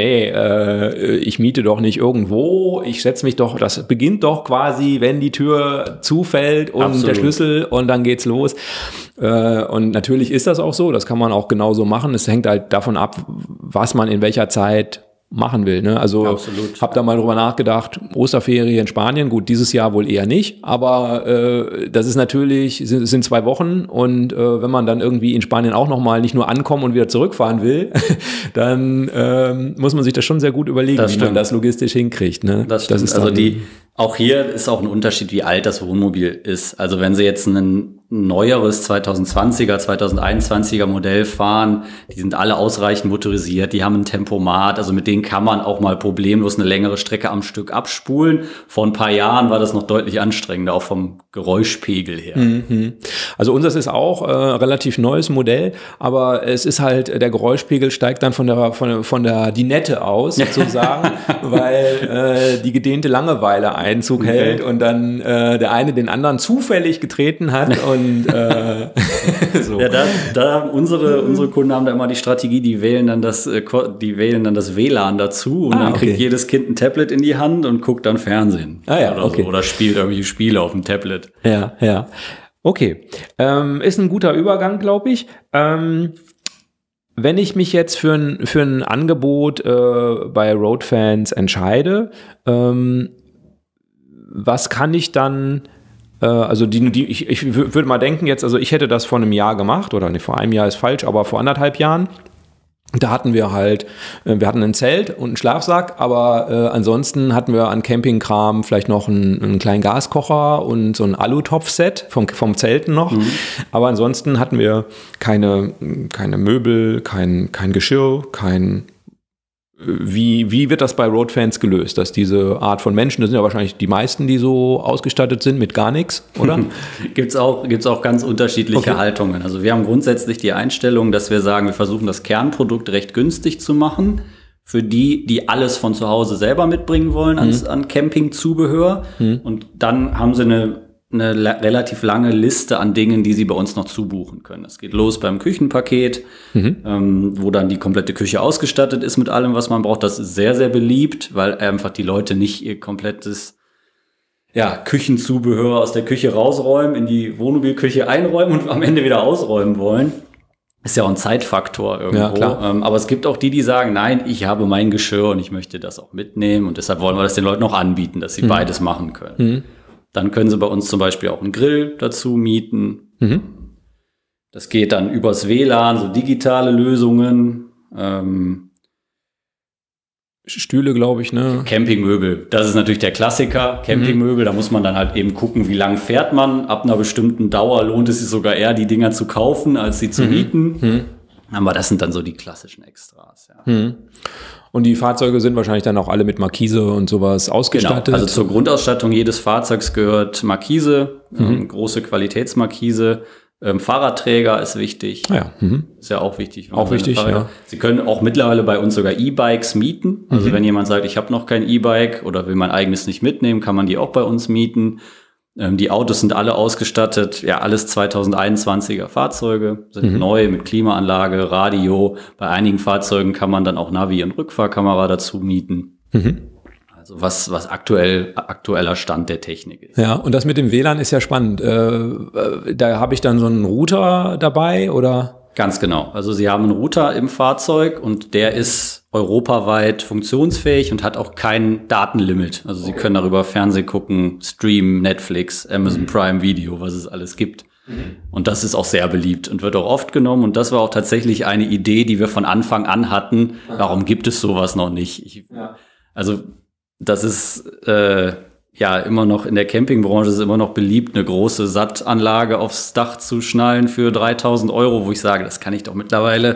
nee, ich miete doch nicht irgendwo, ich setze mich doch, das beginnt doch quasi, wenn die Tür zufällt und Absolut. Der Schlüssel und dann geht's los. Und natürlich ist das auch so, das kann man auch genauso machen, es hängt halt davon ab, was man in welcher Zeit machen will. Ne? Also habe da mal drüber nachgedacht, Osterferien in Spanien, gut, dieses Jahr wohl eher nicht, aber das ist natürlich, sind 2 Wochen und wenn man dann irgendwie in Spanien auch nochmal nicht nur ankommen und wieder zurückfahren will, dann muss man sich das schon sehr gut überlegen, wie man das logistisch hinkriegt. Ne? Das stimmt. ist also auch hier ist auch ein Unterschied, wie alt das Wohnmobil ist. Also wenn Sie jetzt ein neueres 2020er, 2021er Modell fahren, die sind alle ausreichend motorisiert, die haben ein Tempomat, also mit denen kann man auch mal problemlos eine längere Strecke am Stück abspulen. Vor ein paar Jahren war das noch deutlich anstrengender, auch vom Geräuschpegel her. Also unseres ist auch relativ neues Modell, aber es ist halt, der Geräuschpegel steigt dann von der Dinette aus sozusagen, weil die gedehnte Langeweile Einzug hält und dann der eine den anderen zufällig getreten hat und so. Ja, unsere Kunden haben da immer die Strategie, die wählen dann das WLAN dazu und dann kriegt jedes Kind ein Tablet in die Hand und guckt dann Fernsehen oder spielt irgendwelche Spiele auf dem Tablet. Ja. Okay. Ist ein guter Übergang, glaube ich. Wenn ich mich jetzt für ein Angebot bei Roadfans entscheide, was kann ich dann, also ich würde mal denken jetzt, also ich hätte das vor einem Jahr gemacht, oder vor einem Jahr ist falsch, aber vor 1,5 Jahren. Da hatten wir ein Zelt und einen Schlafsack, aber ansonsten hatten wir an Campingkram vielleicht noch einen kleinen Gaskocher und so ein Alutopf-Set vom Zelten noch. Aber ansonsten hatten wir keine Möbel, kein Geschirr, Wie wird das bei Roadfans gelöst, dass diese Art von Menschen, das sind ja wahrscheinlich die meisten, die so ausgestattet sind mit gar nichts, oder? Gibt's auch ganz unterschiedliche Haltungen. Also wir haben grundsätzlich die Einstellung, dass wir sagen, wir versuchen das Kernprodukt recht günstig zu machen für die alles von zu Hause selber mitbringen wollen an Campingzubehör. Und dann haben sie eine relativ lange Liste an Dingen, die sie bei uns noch zubuchen können. Es geht los beim Küchenpaket, wo dann die komplette Küche ausgestattet ist mit allem, was man braucht. Das ist sehr, sehr beliebt, weil einfach die Leute nicht ihr komplettes Küchenzubehör aus der Küche rausräumen, in die Wohnmobilküche einräumen und am Ende wieder ausräumen wollen. Ist ja auch ein Zeitfaktor irgendwo. Ja, klar. Aber es gibt auch die sagen, nein, ich habe mein Geschirr und ich möchte das auch mitnehmen. Und deshalb wollen wir das den Leuten auch anbieten, dass sie beides machen können. Dann können sie bei uns zum Beispiel auch einen Grill dazu mieten. Das geht dann übers WLAN, so digitale Lösungen. Stühle, glaube ich, ne? Campingmöbel, das ist natürlich der Klassiker. Campingmöbel, da muss man dann halt eben gucken, wie lang fährt man. Ab einer bestimmten Dauer lohnt es sich sogar eher, die Dinger zu kaufen, als sie zu mieten. Aber das sind dann so die klassischen Extras, ja. Und die Fahrzeuge sind wahrscheinlich dann auch alle mit Markise und sowas ausgestattet? Genau, also zur Grundausstattung jedes Fahrzeugs gehört Markise, große Qualitätsmarkise. Fahrradträger ist wichtig. Ist ja auch wichtig. Auch wichtig, ja. Sie können auch mittlerweile bei uns sogar E-Bikes mieten. Also wenn jemand sagt, ich habe noch kein E-Bike oder will mein eigenes nicht mitnehmen, kann man die auch bei uns mieten. Die Autos sind alle ausgestattet, ja, alles 2021er Fahrzeuge, sind neu mit Klimaanlage, Radio. Bei einigen Fahrzeugen kann man dann auch Navi- und Rückfahrkamera dazu mieten. Also was aktueller Stand der Technik ist. Ja, und das mit dem WLAN ist ja spannend. Da habe ich dann so einen Router dabei, oder? Ganz genau. Also Sie haben einen Router im Fahrzeug und der ist europaweit funktionsfähig und hat auch kein Datenlimit. Also Sie können darüber Fernsehen gucken, streamen, Netflix, Amazon Prime Video, was es alles gibt. Und das ist auch sehr beliebt und wird auch oft genommen. Und das war auch tatsächlich eine Idee, die wir von Anfang an hatten. Warum gibt es sowas noch nicht? Also das ist ja immer noch in der Campingbranche ist immer noch beliebt, eine große SAT-Anlage aufs Dach zu schnallen für 3.000 €, wo ich sage, das kann ich doch mittlerweile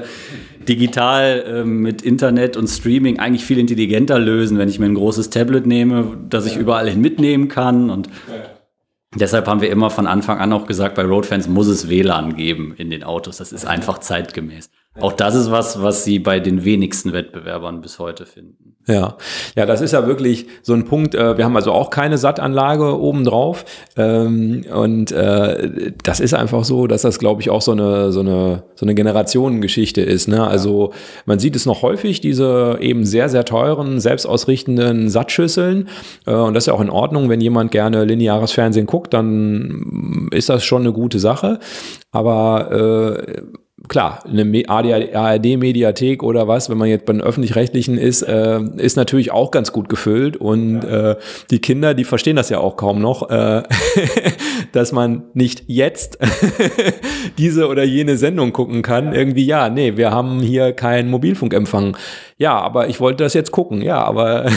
digital mit Internet und Streaming eigentlich viel intelligenter lösen, wenn ich mir ein großes Tablet nehme, das ich überall hin mitnehmen kann. Und deshalb haben wir immer von Anfang an auch gesagt, bei Roadfans muss es WLAN geben in den Autos. Das ist einfach zeitgemäß. Auch das ist was Sie bei den wenigsten Wettbewerbern bis heute finden. Ja, das ist ja wirklich so ein Punkt. Wir haben also auch keine SAT-Anlage obendrauf. Und das ist einfach so, dass das, glaube ich, auch so eine Generationengeschichte ist. Ne? Also man sieht es noch häufig, diese eben sehr, sehr teuren, selbstausrichtenden SAT-Schüsseln. Und das ist ja auch in Ordnung, wenn jemand gerne lineares Fernsehen guckt, dann ist das schon eine gute Sache. Aber klar, eine ARD-Mediathek oder was, wenn man jetzt bei den Öffentlich-Rechtlichen ist, ist natürlich auch ganz gut gefüllt und die Kinder, die verstehen das ja auch kaum noch, dass man nicht jetzt diese oder jene Sendung gucken kann. Irgendwie, wir haben hier keinen Mobilfunkempfang. Ja, aber ich wollte das jetzt gucken. Ja, aber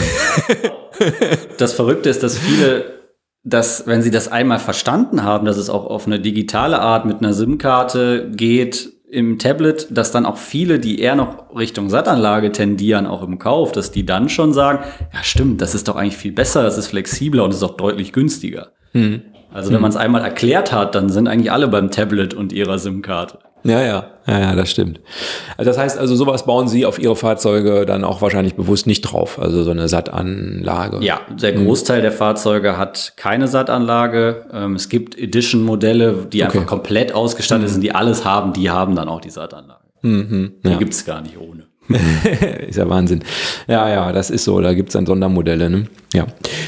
das Verrückte ist, dass viele wenn sie das einmal verstanden haben, dass es auch auf eine digitale Art mit einer SIM-Karte geht, im Tablet, dass dann auch viele, die eher noch Richtung SAT-Anlage tendieren, auch im Kauf, dass die dann schon sagen, ja stimmt, das ist doch eigentlich viel besser, das ist flexibler und es ist auch deutlich günstiger. Also wenn man es einmal erklärt hat, dann sind eigentlich alle beim Tablet und ihrer SIM-Karte. Ja, das stimmt. Also das heißt, also sowas bauen Sie auf Ihre Fahrzeuge dann auch wahrscheinlich bewusst nicht drauf, also so eine SAT-Anlage. Ja, der Großteil der Fahrzeuge hat keine SAT-Anlage. Es gibt Edition-Modelle, die einfach komplett ausgestattet sind, die alles haben, die haben dann auch die SAT-Anlage. Die gibt's gar nicht ohne. Ist ja Wahnsinn. Ja, das ist so, da gibt's dann Sondermodelle, ne? Ja.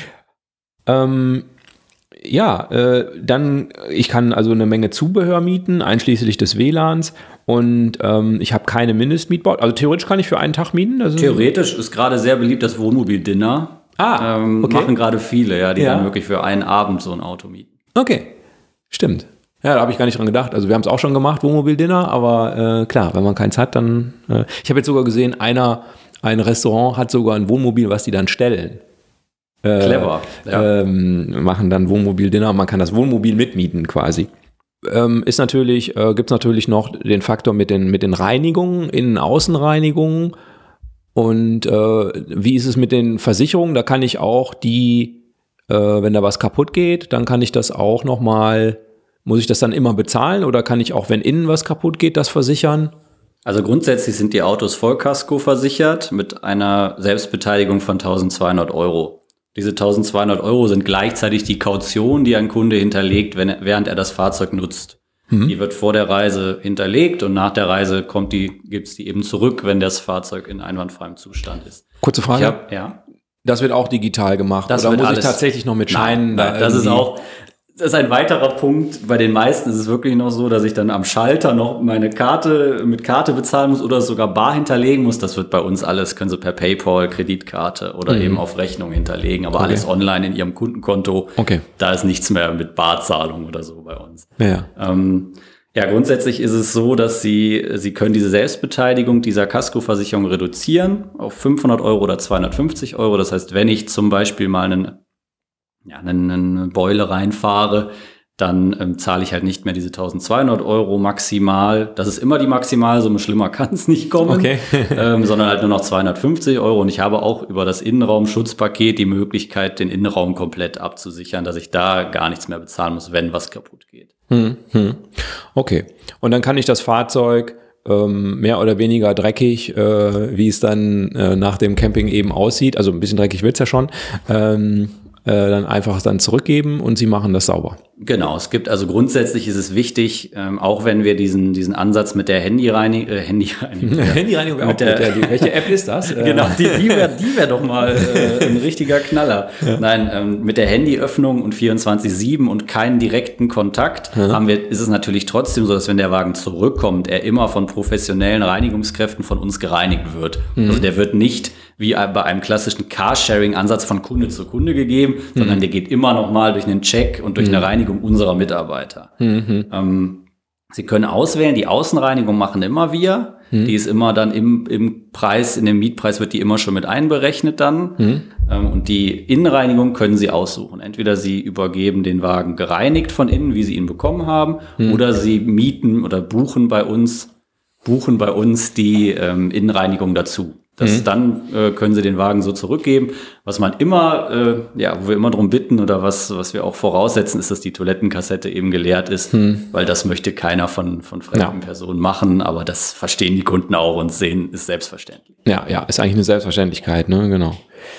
Dann, ich kann also eine Menge Zubehör mieten, einschließlich des WLANs und ich habe keine Mindestmietbau. Also theoretisch kann ich für einen Tag mieten? Also theoretisch ist gerade sehr beliebt das Wohnmobil-Dinner. Machen gerade viele, die dann wirklich für einen Abend so ein Auto mieten. Okay, stimmt. Ja, da habe ich gar nicht dran gedacht. Also wir haben es auch schon gemacht, Wohnmobil-Dinner, aber klar, wenn man keins hat, dann... ich habe jetzt sogar gesehen, ein Restaurant hat sogar ein Wohnmobil, was die dann stellen. Clever. Machen dann Wohnmobil-Dinner, man kann das Wohnmobil mitmieten quasi. Gibt's natürlich noch den Faktor mit den Reinigungen, Innen-Außenreinigungen und wie ist es mit den Versicherungen? Da kann ich auch wenn da was kaputt geht, dann kann ich das auch nochmal, muss ich das dann immer bezahlen oder kann ich auch, wenn innen was kaputt geht, das versichern? Also grundsätzlich sind die Autos Vollkasko versichert mit einer Selbstbeteiligung von 1.200 €. Diese 1.200 € sind gleichzeitig die Kaution, die ein Kunde hinterlegt, während er das Fahrzeug nutzt. Die wird vor der Reise hinterlegt und nach der Reise gibt's die eben zurück, wenn das Fahrzeug in einwandfreiem Zustand ist. Kurze Frage. Das wird auch digital gemacht. Das oder wird muss alles, ich tatsächlich noch mit Scheinen? Nein, das ist ein weiterer Punkt. Bei den meisten ist es wirklich noch so, dass ich dann am Schalter noch meine Karte mit Karte bezahlen muss oder sogar bar hinterlegen muss. Das wird bei uns alles, können Sie per PayPal, Kreditkarte oder eben auf Rechnung hinterlegen. Aber alles online in Ihrem Kundenkonto. Okay. Da ist nichts mehr mit Barzahlung oder so bei uns. Ja. Grundsätzlich ist es so, dass Sie können diese Selbstbeteiligung dieser Kaskoversicherung reduzieren auf 500 € oder 250 €. Das heißt, wenn ich zum Beispiel mal eine Beule reinfahre, dann zahle ich halt nicht mehr diese 1.200 € maximal. Das ist immer die Maximalsumme, schlimmer kann es nicht kommen, sondern halt nur noch 250 €. Und ich habe auch über das Innenraumschutzpaket die Möglichkeit, den Innenraum komplett abzusichern, dass ich da gar nichts mehr bezahlen muss, wenn was kaputt geht. Okay. Und dann kann ich das Fahrzeug mehr oder weniger dreckig, wie es dann nach dem Camping eben aussieht, also ein bisschen dreckig wird's ja schon, dann einfach dann zurückgeben und sie machen das sauber. Genau, es gibt also grundsätzlich ist es wichtig, auch wenn wir diesen Ansatz mit der Handyreinigung Handyreinigung auch welche App ist das? Genau, die wär doch mal ein richtiger Knaller. Ja. Nein, mit der Handyöffnung und 24/7 und keinen direkten Kontakt ist es natürlich trotzdem so, dass wenn der Wagen zurückkommt, er immer von professionellen Reinigungskräften von uns gereinigt wird. Also der wird nicht wie bei einem klassischen Carsharing-Ansatz von Kunde zu Kunde gegeben, sondern der geht immer noch mal durch einen Check und durch eine Reinigung unserer Mitarbeiter. Sie können auswählen, die Außenreinigung machen immer wir. Die ist immer dann im Preis, in dem Mietpreis wird die immer schon mit einberechnet dann. Und die Innenreinigung können Sie aussuchen. Entweder Sie übergeben den Wagen gereinigt von innen, wie Sie ihn bekommen haben, oder Sie mieten oder buchen bei uns die Innenreinigung dazu. Dann können Sie den Wagen so zurückgeben. Was man immer, wo wir immer drum bitten oder was wir auch voraussetzen, ist, dass die Toilettenkassette eben geleert ist, weil das möchte keiner von fremden Personen machen, aber das verstehen die Kunden auch und sehen, ist selbstverständlich. Ja, ist eigentlich eine Selbstverständlichkeit, ne, genau.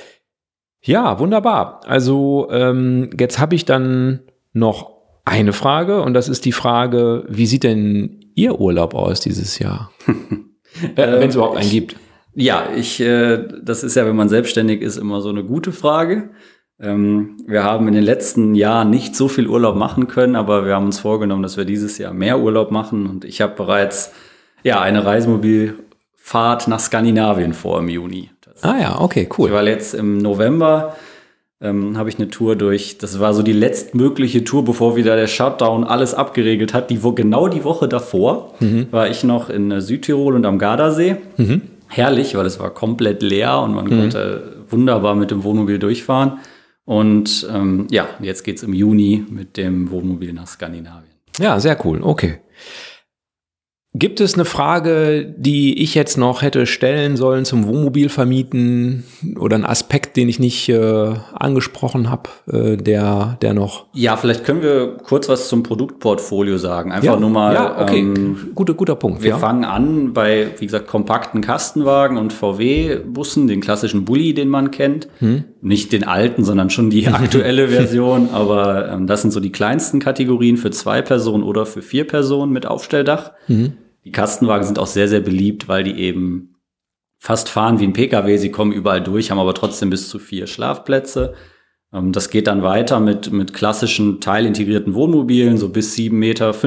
Ja, wunderbar. Also jetzt habe ich dann noch eine Frage und das ist die Frage, wie sieht denn Ihr Urlaub aus dieses Jahr? Wenn es überhaupt einen gibt. Ja, das ist ja, wenn man selbstständig ist, immer so eine gute Frage. Wir haben in den letzten Jahren nicht so viel Urlaub machen können, aber wir haben uns vorgenommen, dass wir dieses Jahr mehr Urlaub machen. Und ich habe bereits eine Reisemobilfahrt nach Skandinavien vor im Juni. Ah ja, okay, cool. Weil jetzt im November habe ich eine Tour das war so die letztmögliche Tour, bevor wieder der Shutdown alles abgeregelt hat. Genau die Woche davor war ich noch in Südtirol und am Gardasee. Herrlich, weil es war komplett leer und man konnte wunderbar mit dem Wohnmobil durchfahren. Und jetzt geht's im Juni mit dem Wohnmobil nach Skandinavien. Ja, sehr cool. Okay. Gibt es eine Frage, die ich jetzt noch hätte stellen sollen zum Wohnmobilvermieten oder einen Aspekt, den ich nicht angesprochen habe, der noch? Ja, vielleicht können wir kurz was zum Produktportfolio sagen. Einfach nur mal. Ja, okay. Guter Punkt. Wir fangen an bei, wie gesagt, kompakten Kastenwagen und VW-Bussen, den klassischen Bulli, den man kennt. Nicht den alten, sondern schon die aktuelle Version. Aber das sind so die kleinsten Kategorien für 2 Personen oder für 4 Personen mit Aufstelldach. Die Kastenwagen sind auch sehr, sehr beliebt, weil die eben fast fahren wie ein Pkw. Sie kommen überall durch, haben aber trotzdem bis zu 4 Schlafplätze. Das geht dann weiter mit klassischen teilintegrierten Wohnmobilen, so bis 7,50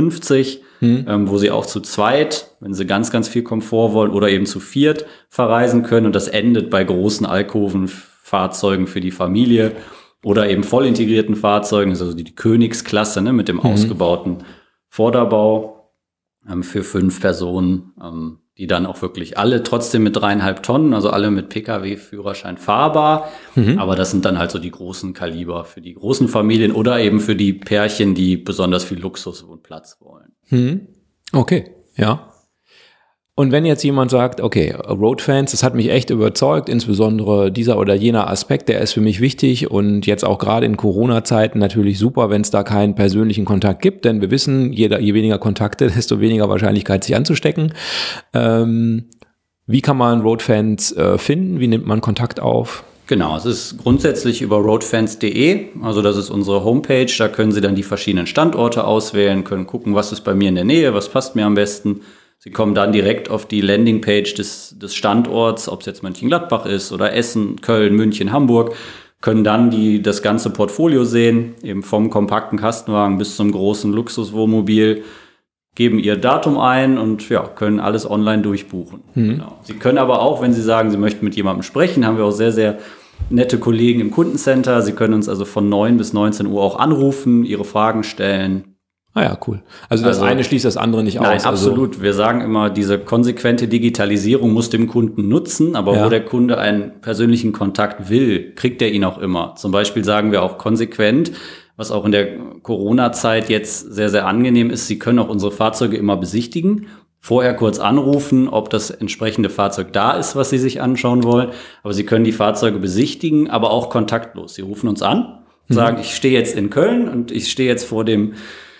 Meter, wo sie auch zu zweit, wenn sie ganz, ganz viel Komfort wollen, oder eben zu 4 verreisen können. Und das endet bei großen Alkoven-Fahrzeugen für die Familie oder eben voll integrierten Fahrzeugen, also die Königsklasse, ne, mit dem ausgebauten Vorderbau. Für 5 Personen, die dann auch wirklich alle trotzdem mit 3,5 Tonnen, also alle mit Pkw-Führerschein fahrbar. Aber das sind dann halt so die großen Kaliber für die großen Familien oder eben für die Pärchen, die besonders viel Luxus und Platz wollen. Okay, ja. Und wenn jetzt jemand sagt, okay, Roadfans, das hat mich echt überzeugt, insbesondere dieser oder jener Aspekt, der ist für mich wichtig und jetzt auch gerade in Corona-Zeiten natürlich super, wenn es da keinen persönlichen Kontakt gibt, denn wir wissen, je weniger Kontakte, desto weniger Wahrscheinlichkeit, sich anzustecken. Wie kann man Roadfans finden? Wie nimmt man Kontakt auf? Genau, es ist grundsätzlich über roadfans.de, also das ist unsere Homepage, da können Sie dann die verschiedenen Standorte auswählen, können gucken, was ist bei mir in der Nähe, was passt mir am besten. Sie kommen dann direkt auf die Landingpage des Standorts, ob es jetzt Mönchengladbach ist oder Essen, Köln, München, Hamburg, können dann das ganze Portfolio sehen, eben vom kompakten Kastenwagen bis zum großen Luxuswohnmobil, geben ihr Datum ein und können alles online durchbuchen. Genau. Sie können aber auch, wenn Sie sagen, Sie möchten mit jemandem sprechen, haben wir auch sehr, sehr nette Kollegen im Kundencenter. Sie können uns also von 9 bis 19 Uhr auch anrufen, Ihre Fragen stellen. Ah ja, cool. Also das eine schließt das andere nicht aus. Nein, absolut. Wir sagen immer, diese konsequente Digitalisierung muss dem Kunden nutzen, aber wo der Kunde einen persönlichen Kontakt will, kriegt er ihn auch immer. Zum Beispiel sagen wir auch konsequent, was auch in der Corona-Zeit jetzt sehr, sehr angenehm ist, Sie können auch unsere Fahrzeuge immer besichtigen. Vorher kurz anrufen, ob das entsprechende Fahrzeug da ist, was Sie sich anschauen wollen. Aber Sie können die Fahrzeuge besichtigen, aber auch kontaktlos. Sie rufen uns an, sagen, ich stehe jetzt in Köln und ich stehe jetzt vor dem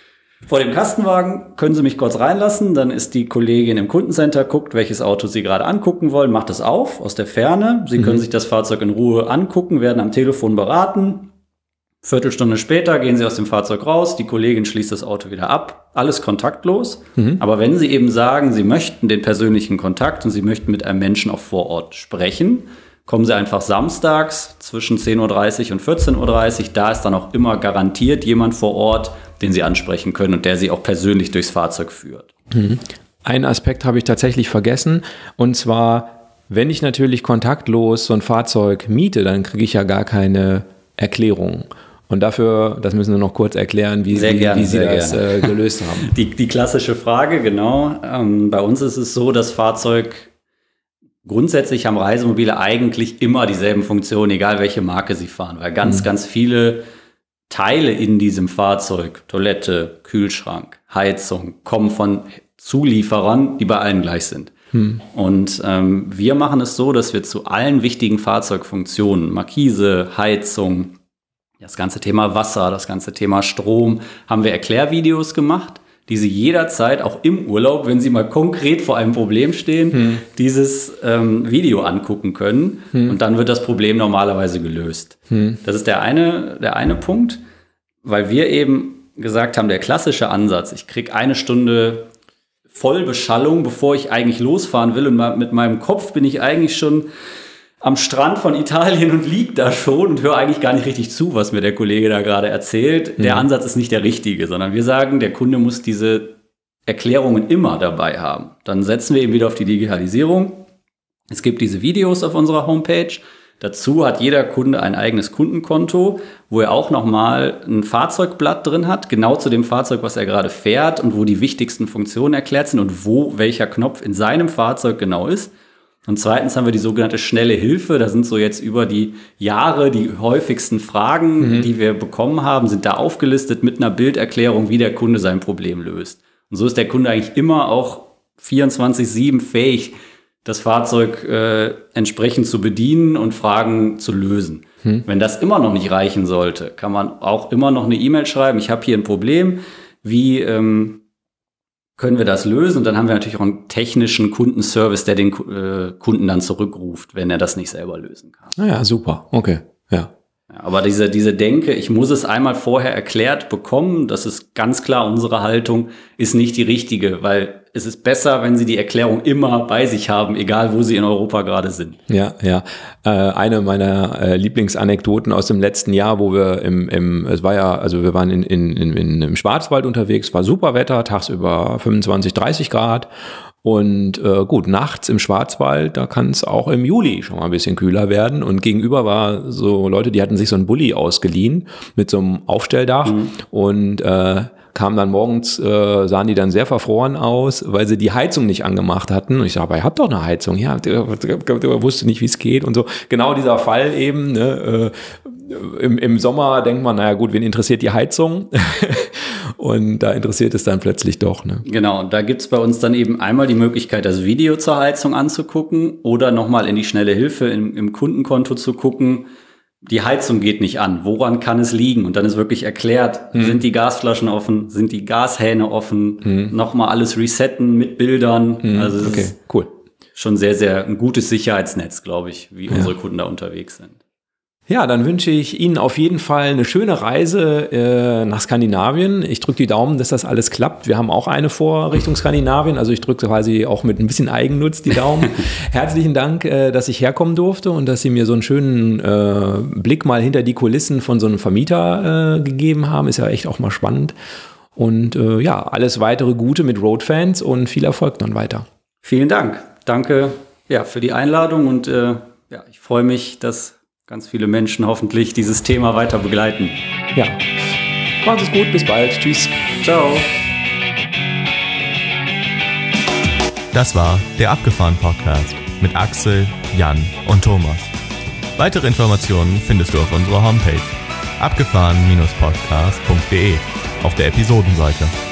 Kastenwagen, können Sie mich kurz reinlassen? Dann ist die Kollegin im Kundencenter, guckt, welches Auto Sie gerade angucken wollen, macht es auf aus der Ferne. Sie können sich das Fahrzeug in Ruhe angucken, werden am Telefon beraten. Viertelstunde später gehen Sie aus dem Fahrzeug raus, die Kollegin schließt das Auto wieder ab. Alles kontaktlos. Aber wenn Sie eben sagen, Sie möchten den persönlichen Kontakt und Sie möchten mit einem Menschen auch vor Ort sprechen, kommen Sie einfach samstags zwischen 10.30 Uhr und 14.30 Uhr. Da ist dann auch immer garantiert jemand vor Ort, den Sie ansprechen können und der Sie auch persönlich durchs Fahrzeug führt. Einen Aspekt habe ich tatsächlich vergessen, und zwar, wenn ich natürlich kontaktlos so ein Fahrzeug miete, dann kriege ich ja gar keine Erklärung. Und dafür, das müssen wir noch kurz erklären, wie Sie das gelöst haben. Die klassische Frage, genau. Bei uns ist es so, das Fahrzeug grundsätzlich haben Reisemobile eigentlich immer dieselben Funktionen, egal welche Marke sie fahren, weil ganz viele Teile in diesem Fahrzeug, Toilette, Kühlschrank, Heizung, kommen von Zulieferern, die bei allen gleich sind. Und wir machen es so, dass wir zu allen wichtigen Fahrzeugfunktionen, Markise, Heizung, das ganze Thema Wasser, das ganze Thema Strom, haben wir Erklärvideos gemacht, die Sie jederzeit auch im Urlaub, wenn Sie mal konkret vor einem Problem stehen, dieses Video angucken können. Und dann wird das Problem normalerweise gelöst. Das ist der eine Punkt, weil wir eben gesagt haben, der klassische Ansatz, ich kriege 1 Stunde Vollbeschallung, bevor ich eigentlich losfahren will, und mit meinem Kopf bin ich eigentlich schon am Strand von Italien und liege da schon und höre eigentlich gar nicht richtig zu, was mir der Kollege da gerade erzählt. Der Ansatz ist nicht der richtige, sondern wir sagen, der Kunde muss diese Erklärungen immer dabei haben. Dann setzen wir eben wieder auf die Digitalisierung. Es gibt diese Videos auf unserer Homepage. Dazu hat jeder Kunde ein eigenes Kundenkonto, wo er auch nochmal ein Fahrzeugblatt drin hat, genau zu dem Fahrzeug, was er gerade fährt und wo die wichtigsten Funktionen erklärt sind und wo welcher Knopf in seinem Fahrzeug genau ist. Und zweitens haben wir die sogenannte schnelle Hilfe. Da sind so jetzt über die Jahre die häufigsten Fragen, die wir bekommen haben, sind da aufgelistet mit einer Bilderklärung, wie der Kunde sein Problem löst. Und so ist der Kunde eigentlich immer auch 24/7 fähig, das Fahrzeug entsprechend zu bedienen und Fragen zu lösen. Wenn das immer noch nicht reichen sollte, kann man auch immer noch eine E-Mail schreiben, ich habe hier ein Problem, wie können wir das lösen? Und dann haben wir natürlich auch einen technischen Kundenservice, der den Kunden dann zurückruft, wenn er das nicht selber lösen kann. Naja, super, okay, ja. Aber diese Denke, ich muss es einmal vorher erklärt bekommen, das ist ganz klar unsere Haltung, ist nicht die richtige, weil es ist besser, wenn Sie die Erklärung immer bei sich haben, egal wo Sie in Europa gerade sind. Ja. Eine meiner Lieblingsanekdoten aus dem letzten Jahr, wo wir wir waren im Schwarzwald unterwegs, war super Wetter, tagsüber 25, 30 Grad. Und nachts im Schwarzwald, da kann es auch im Juli schon mal ein bisschen kühler werden. Und gegenüber war so Leute, die hatten sich so einen Bulli ausgeliehen mit so einem Aufstelldach und kamen dann morgens, sahen die dann sehr verfroren aus, weil sie die Heizung nicht angemacht hatten. Und ich sage, aber ihr habt doch eine Heizung. Ja, der wusste nicht, wie es geht und so. Genau dieser Fall eben. Ne, im Sommer denkt man, naja gut, wen interessiert die Heizung? Und da interessiert es dann plötzlich doch. Ne? Genau, und da gibt's bei uns dann eben einmal die Möglichkeit, das Video zur Heizung anzugucken oder nochmal in die schnelle Hilfe im Kundenkonto zu gucken. Die Heizung geht nicht an. Woran kann es liegen? Und dann ist wirklich erklärt, sind die Gasflaschen offen, sind die Gashähne offen, nochmal alles resetten mit Bildern. Also es ist cool. Schon sehr, sehr ein gutes Sicherheitsnetz, glaube ich, wie unsere Kunden da unterwegs sind. Ja, dann wünsche ich Ihnen auf jeden Fall eine schöne Reise nach Skandinavien. Ich drücke die Daumen, dass das alles klappt. Wir haben auch eine vor Richtung Skandinavien. Also ich drücke quasi auch mit ein bisschen Eigennutz die Daumen. Herzlichen Dank, dass ich herkommen durfte und dass Sie mir so einen schönen Blick mal hinter die Kulissen von so einem Vermieter gegeben haben. Ist ja echt auch mal spannend. Und alles weitere Gute mit Roadfans und viel Erfolg dann weiter. Vielen Dank. Danke für die Einladung und ich freue mich, dass ganz viele Menschen hoffentlich dieses Thema weiter begleiten. Ja, Macht es gut, bis bald. Tschüss. Ciao. Das war der Abgefahren-Podcast mit Axel, Jan und Thomas. Weitere Informationen findest du auf unserer Homepage abgefahren-podcast.de auf der Episodenseite.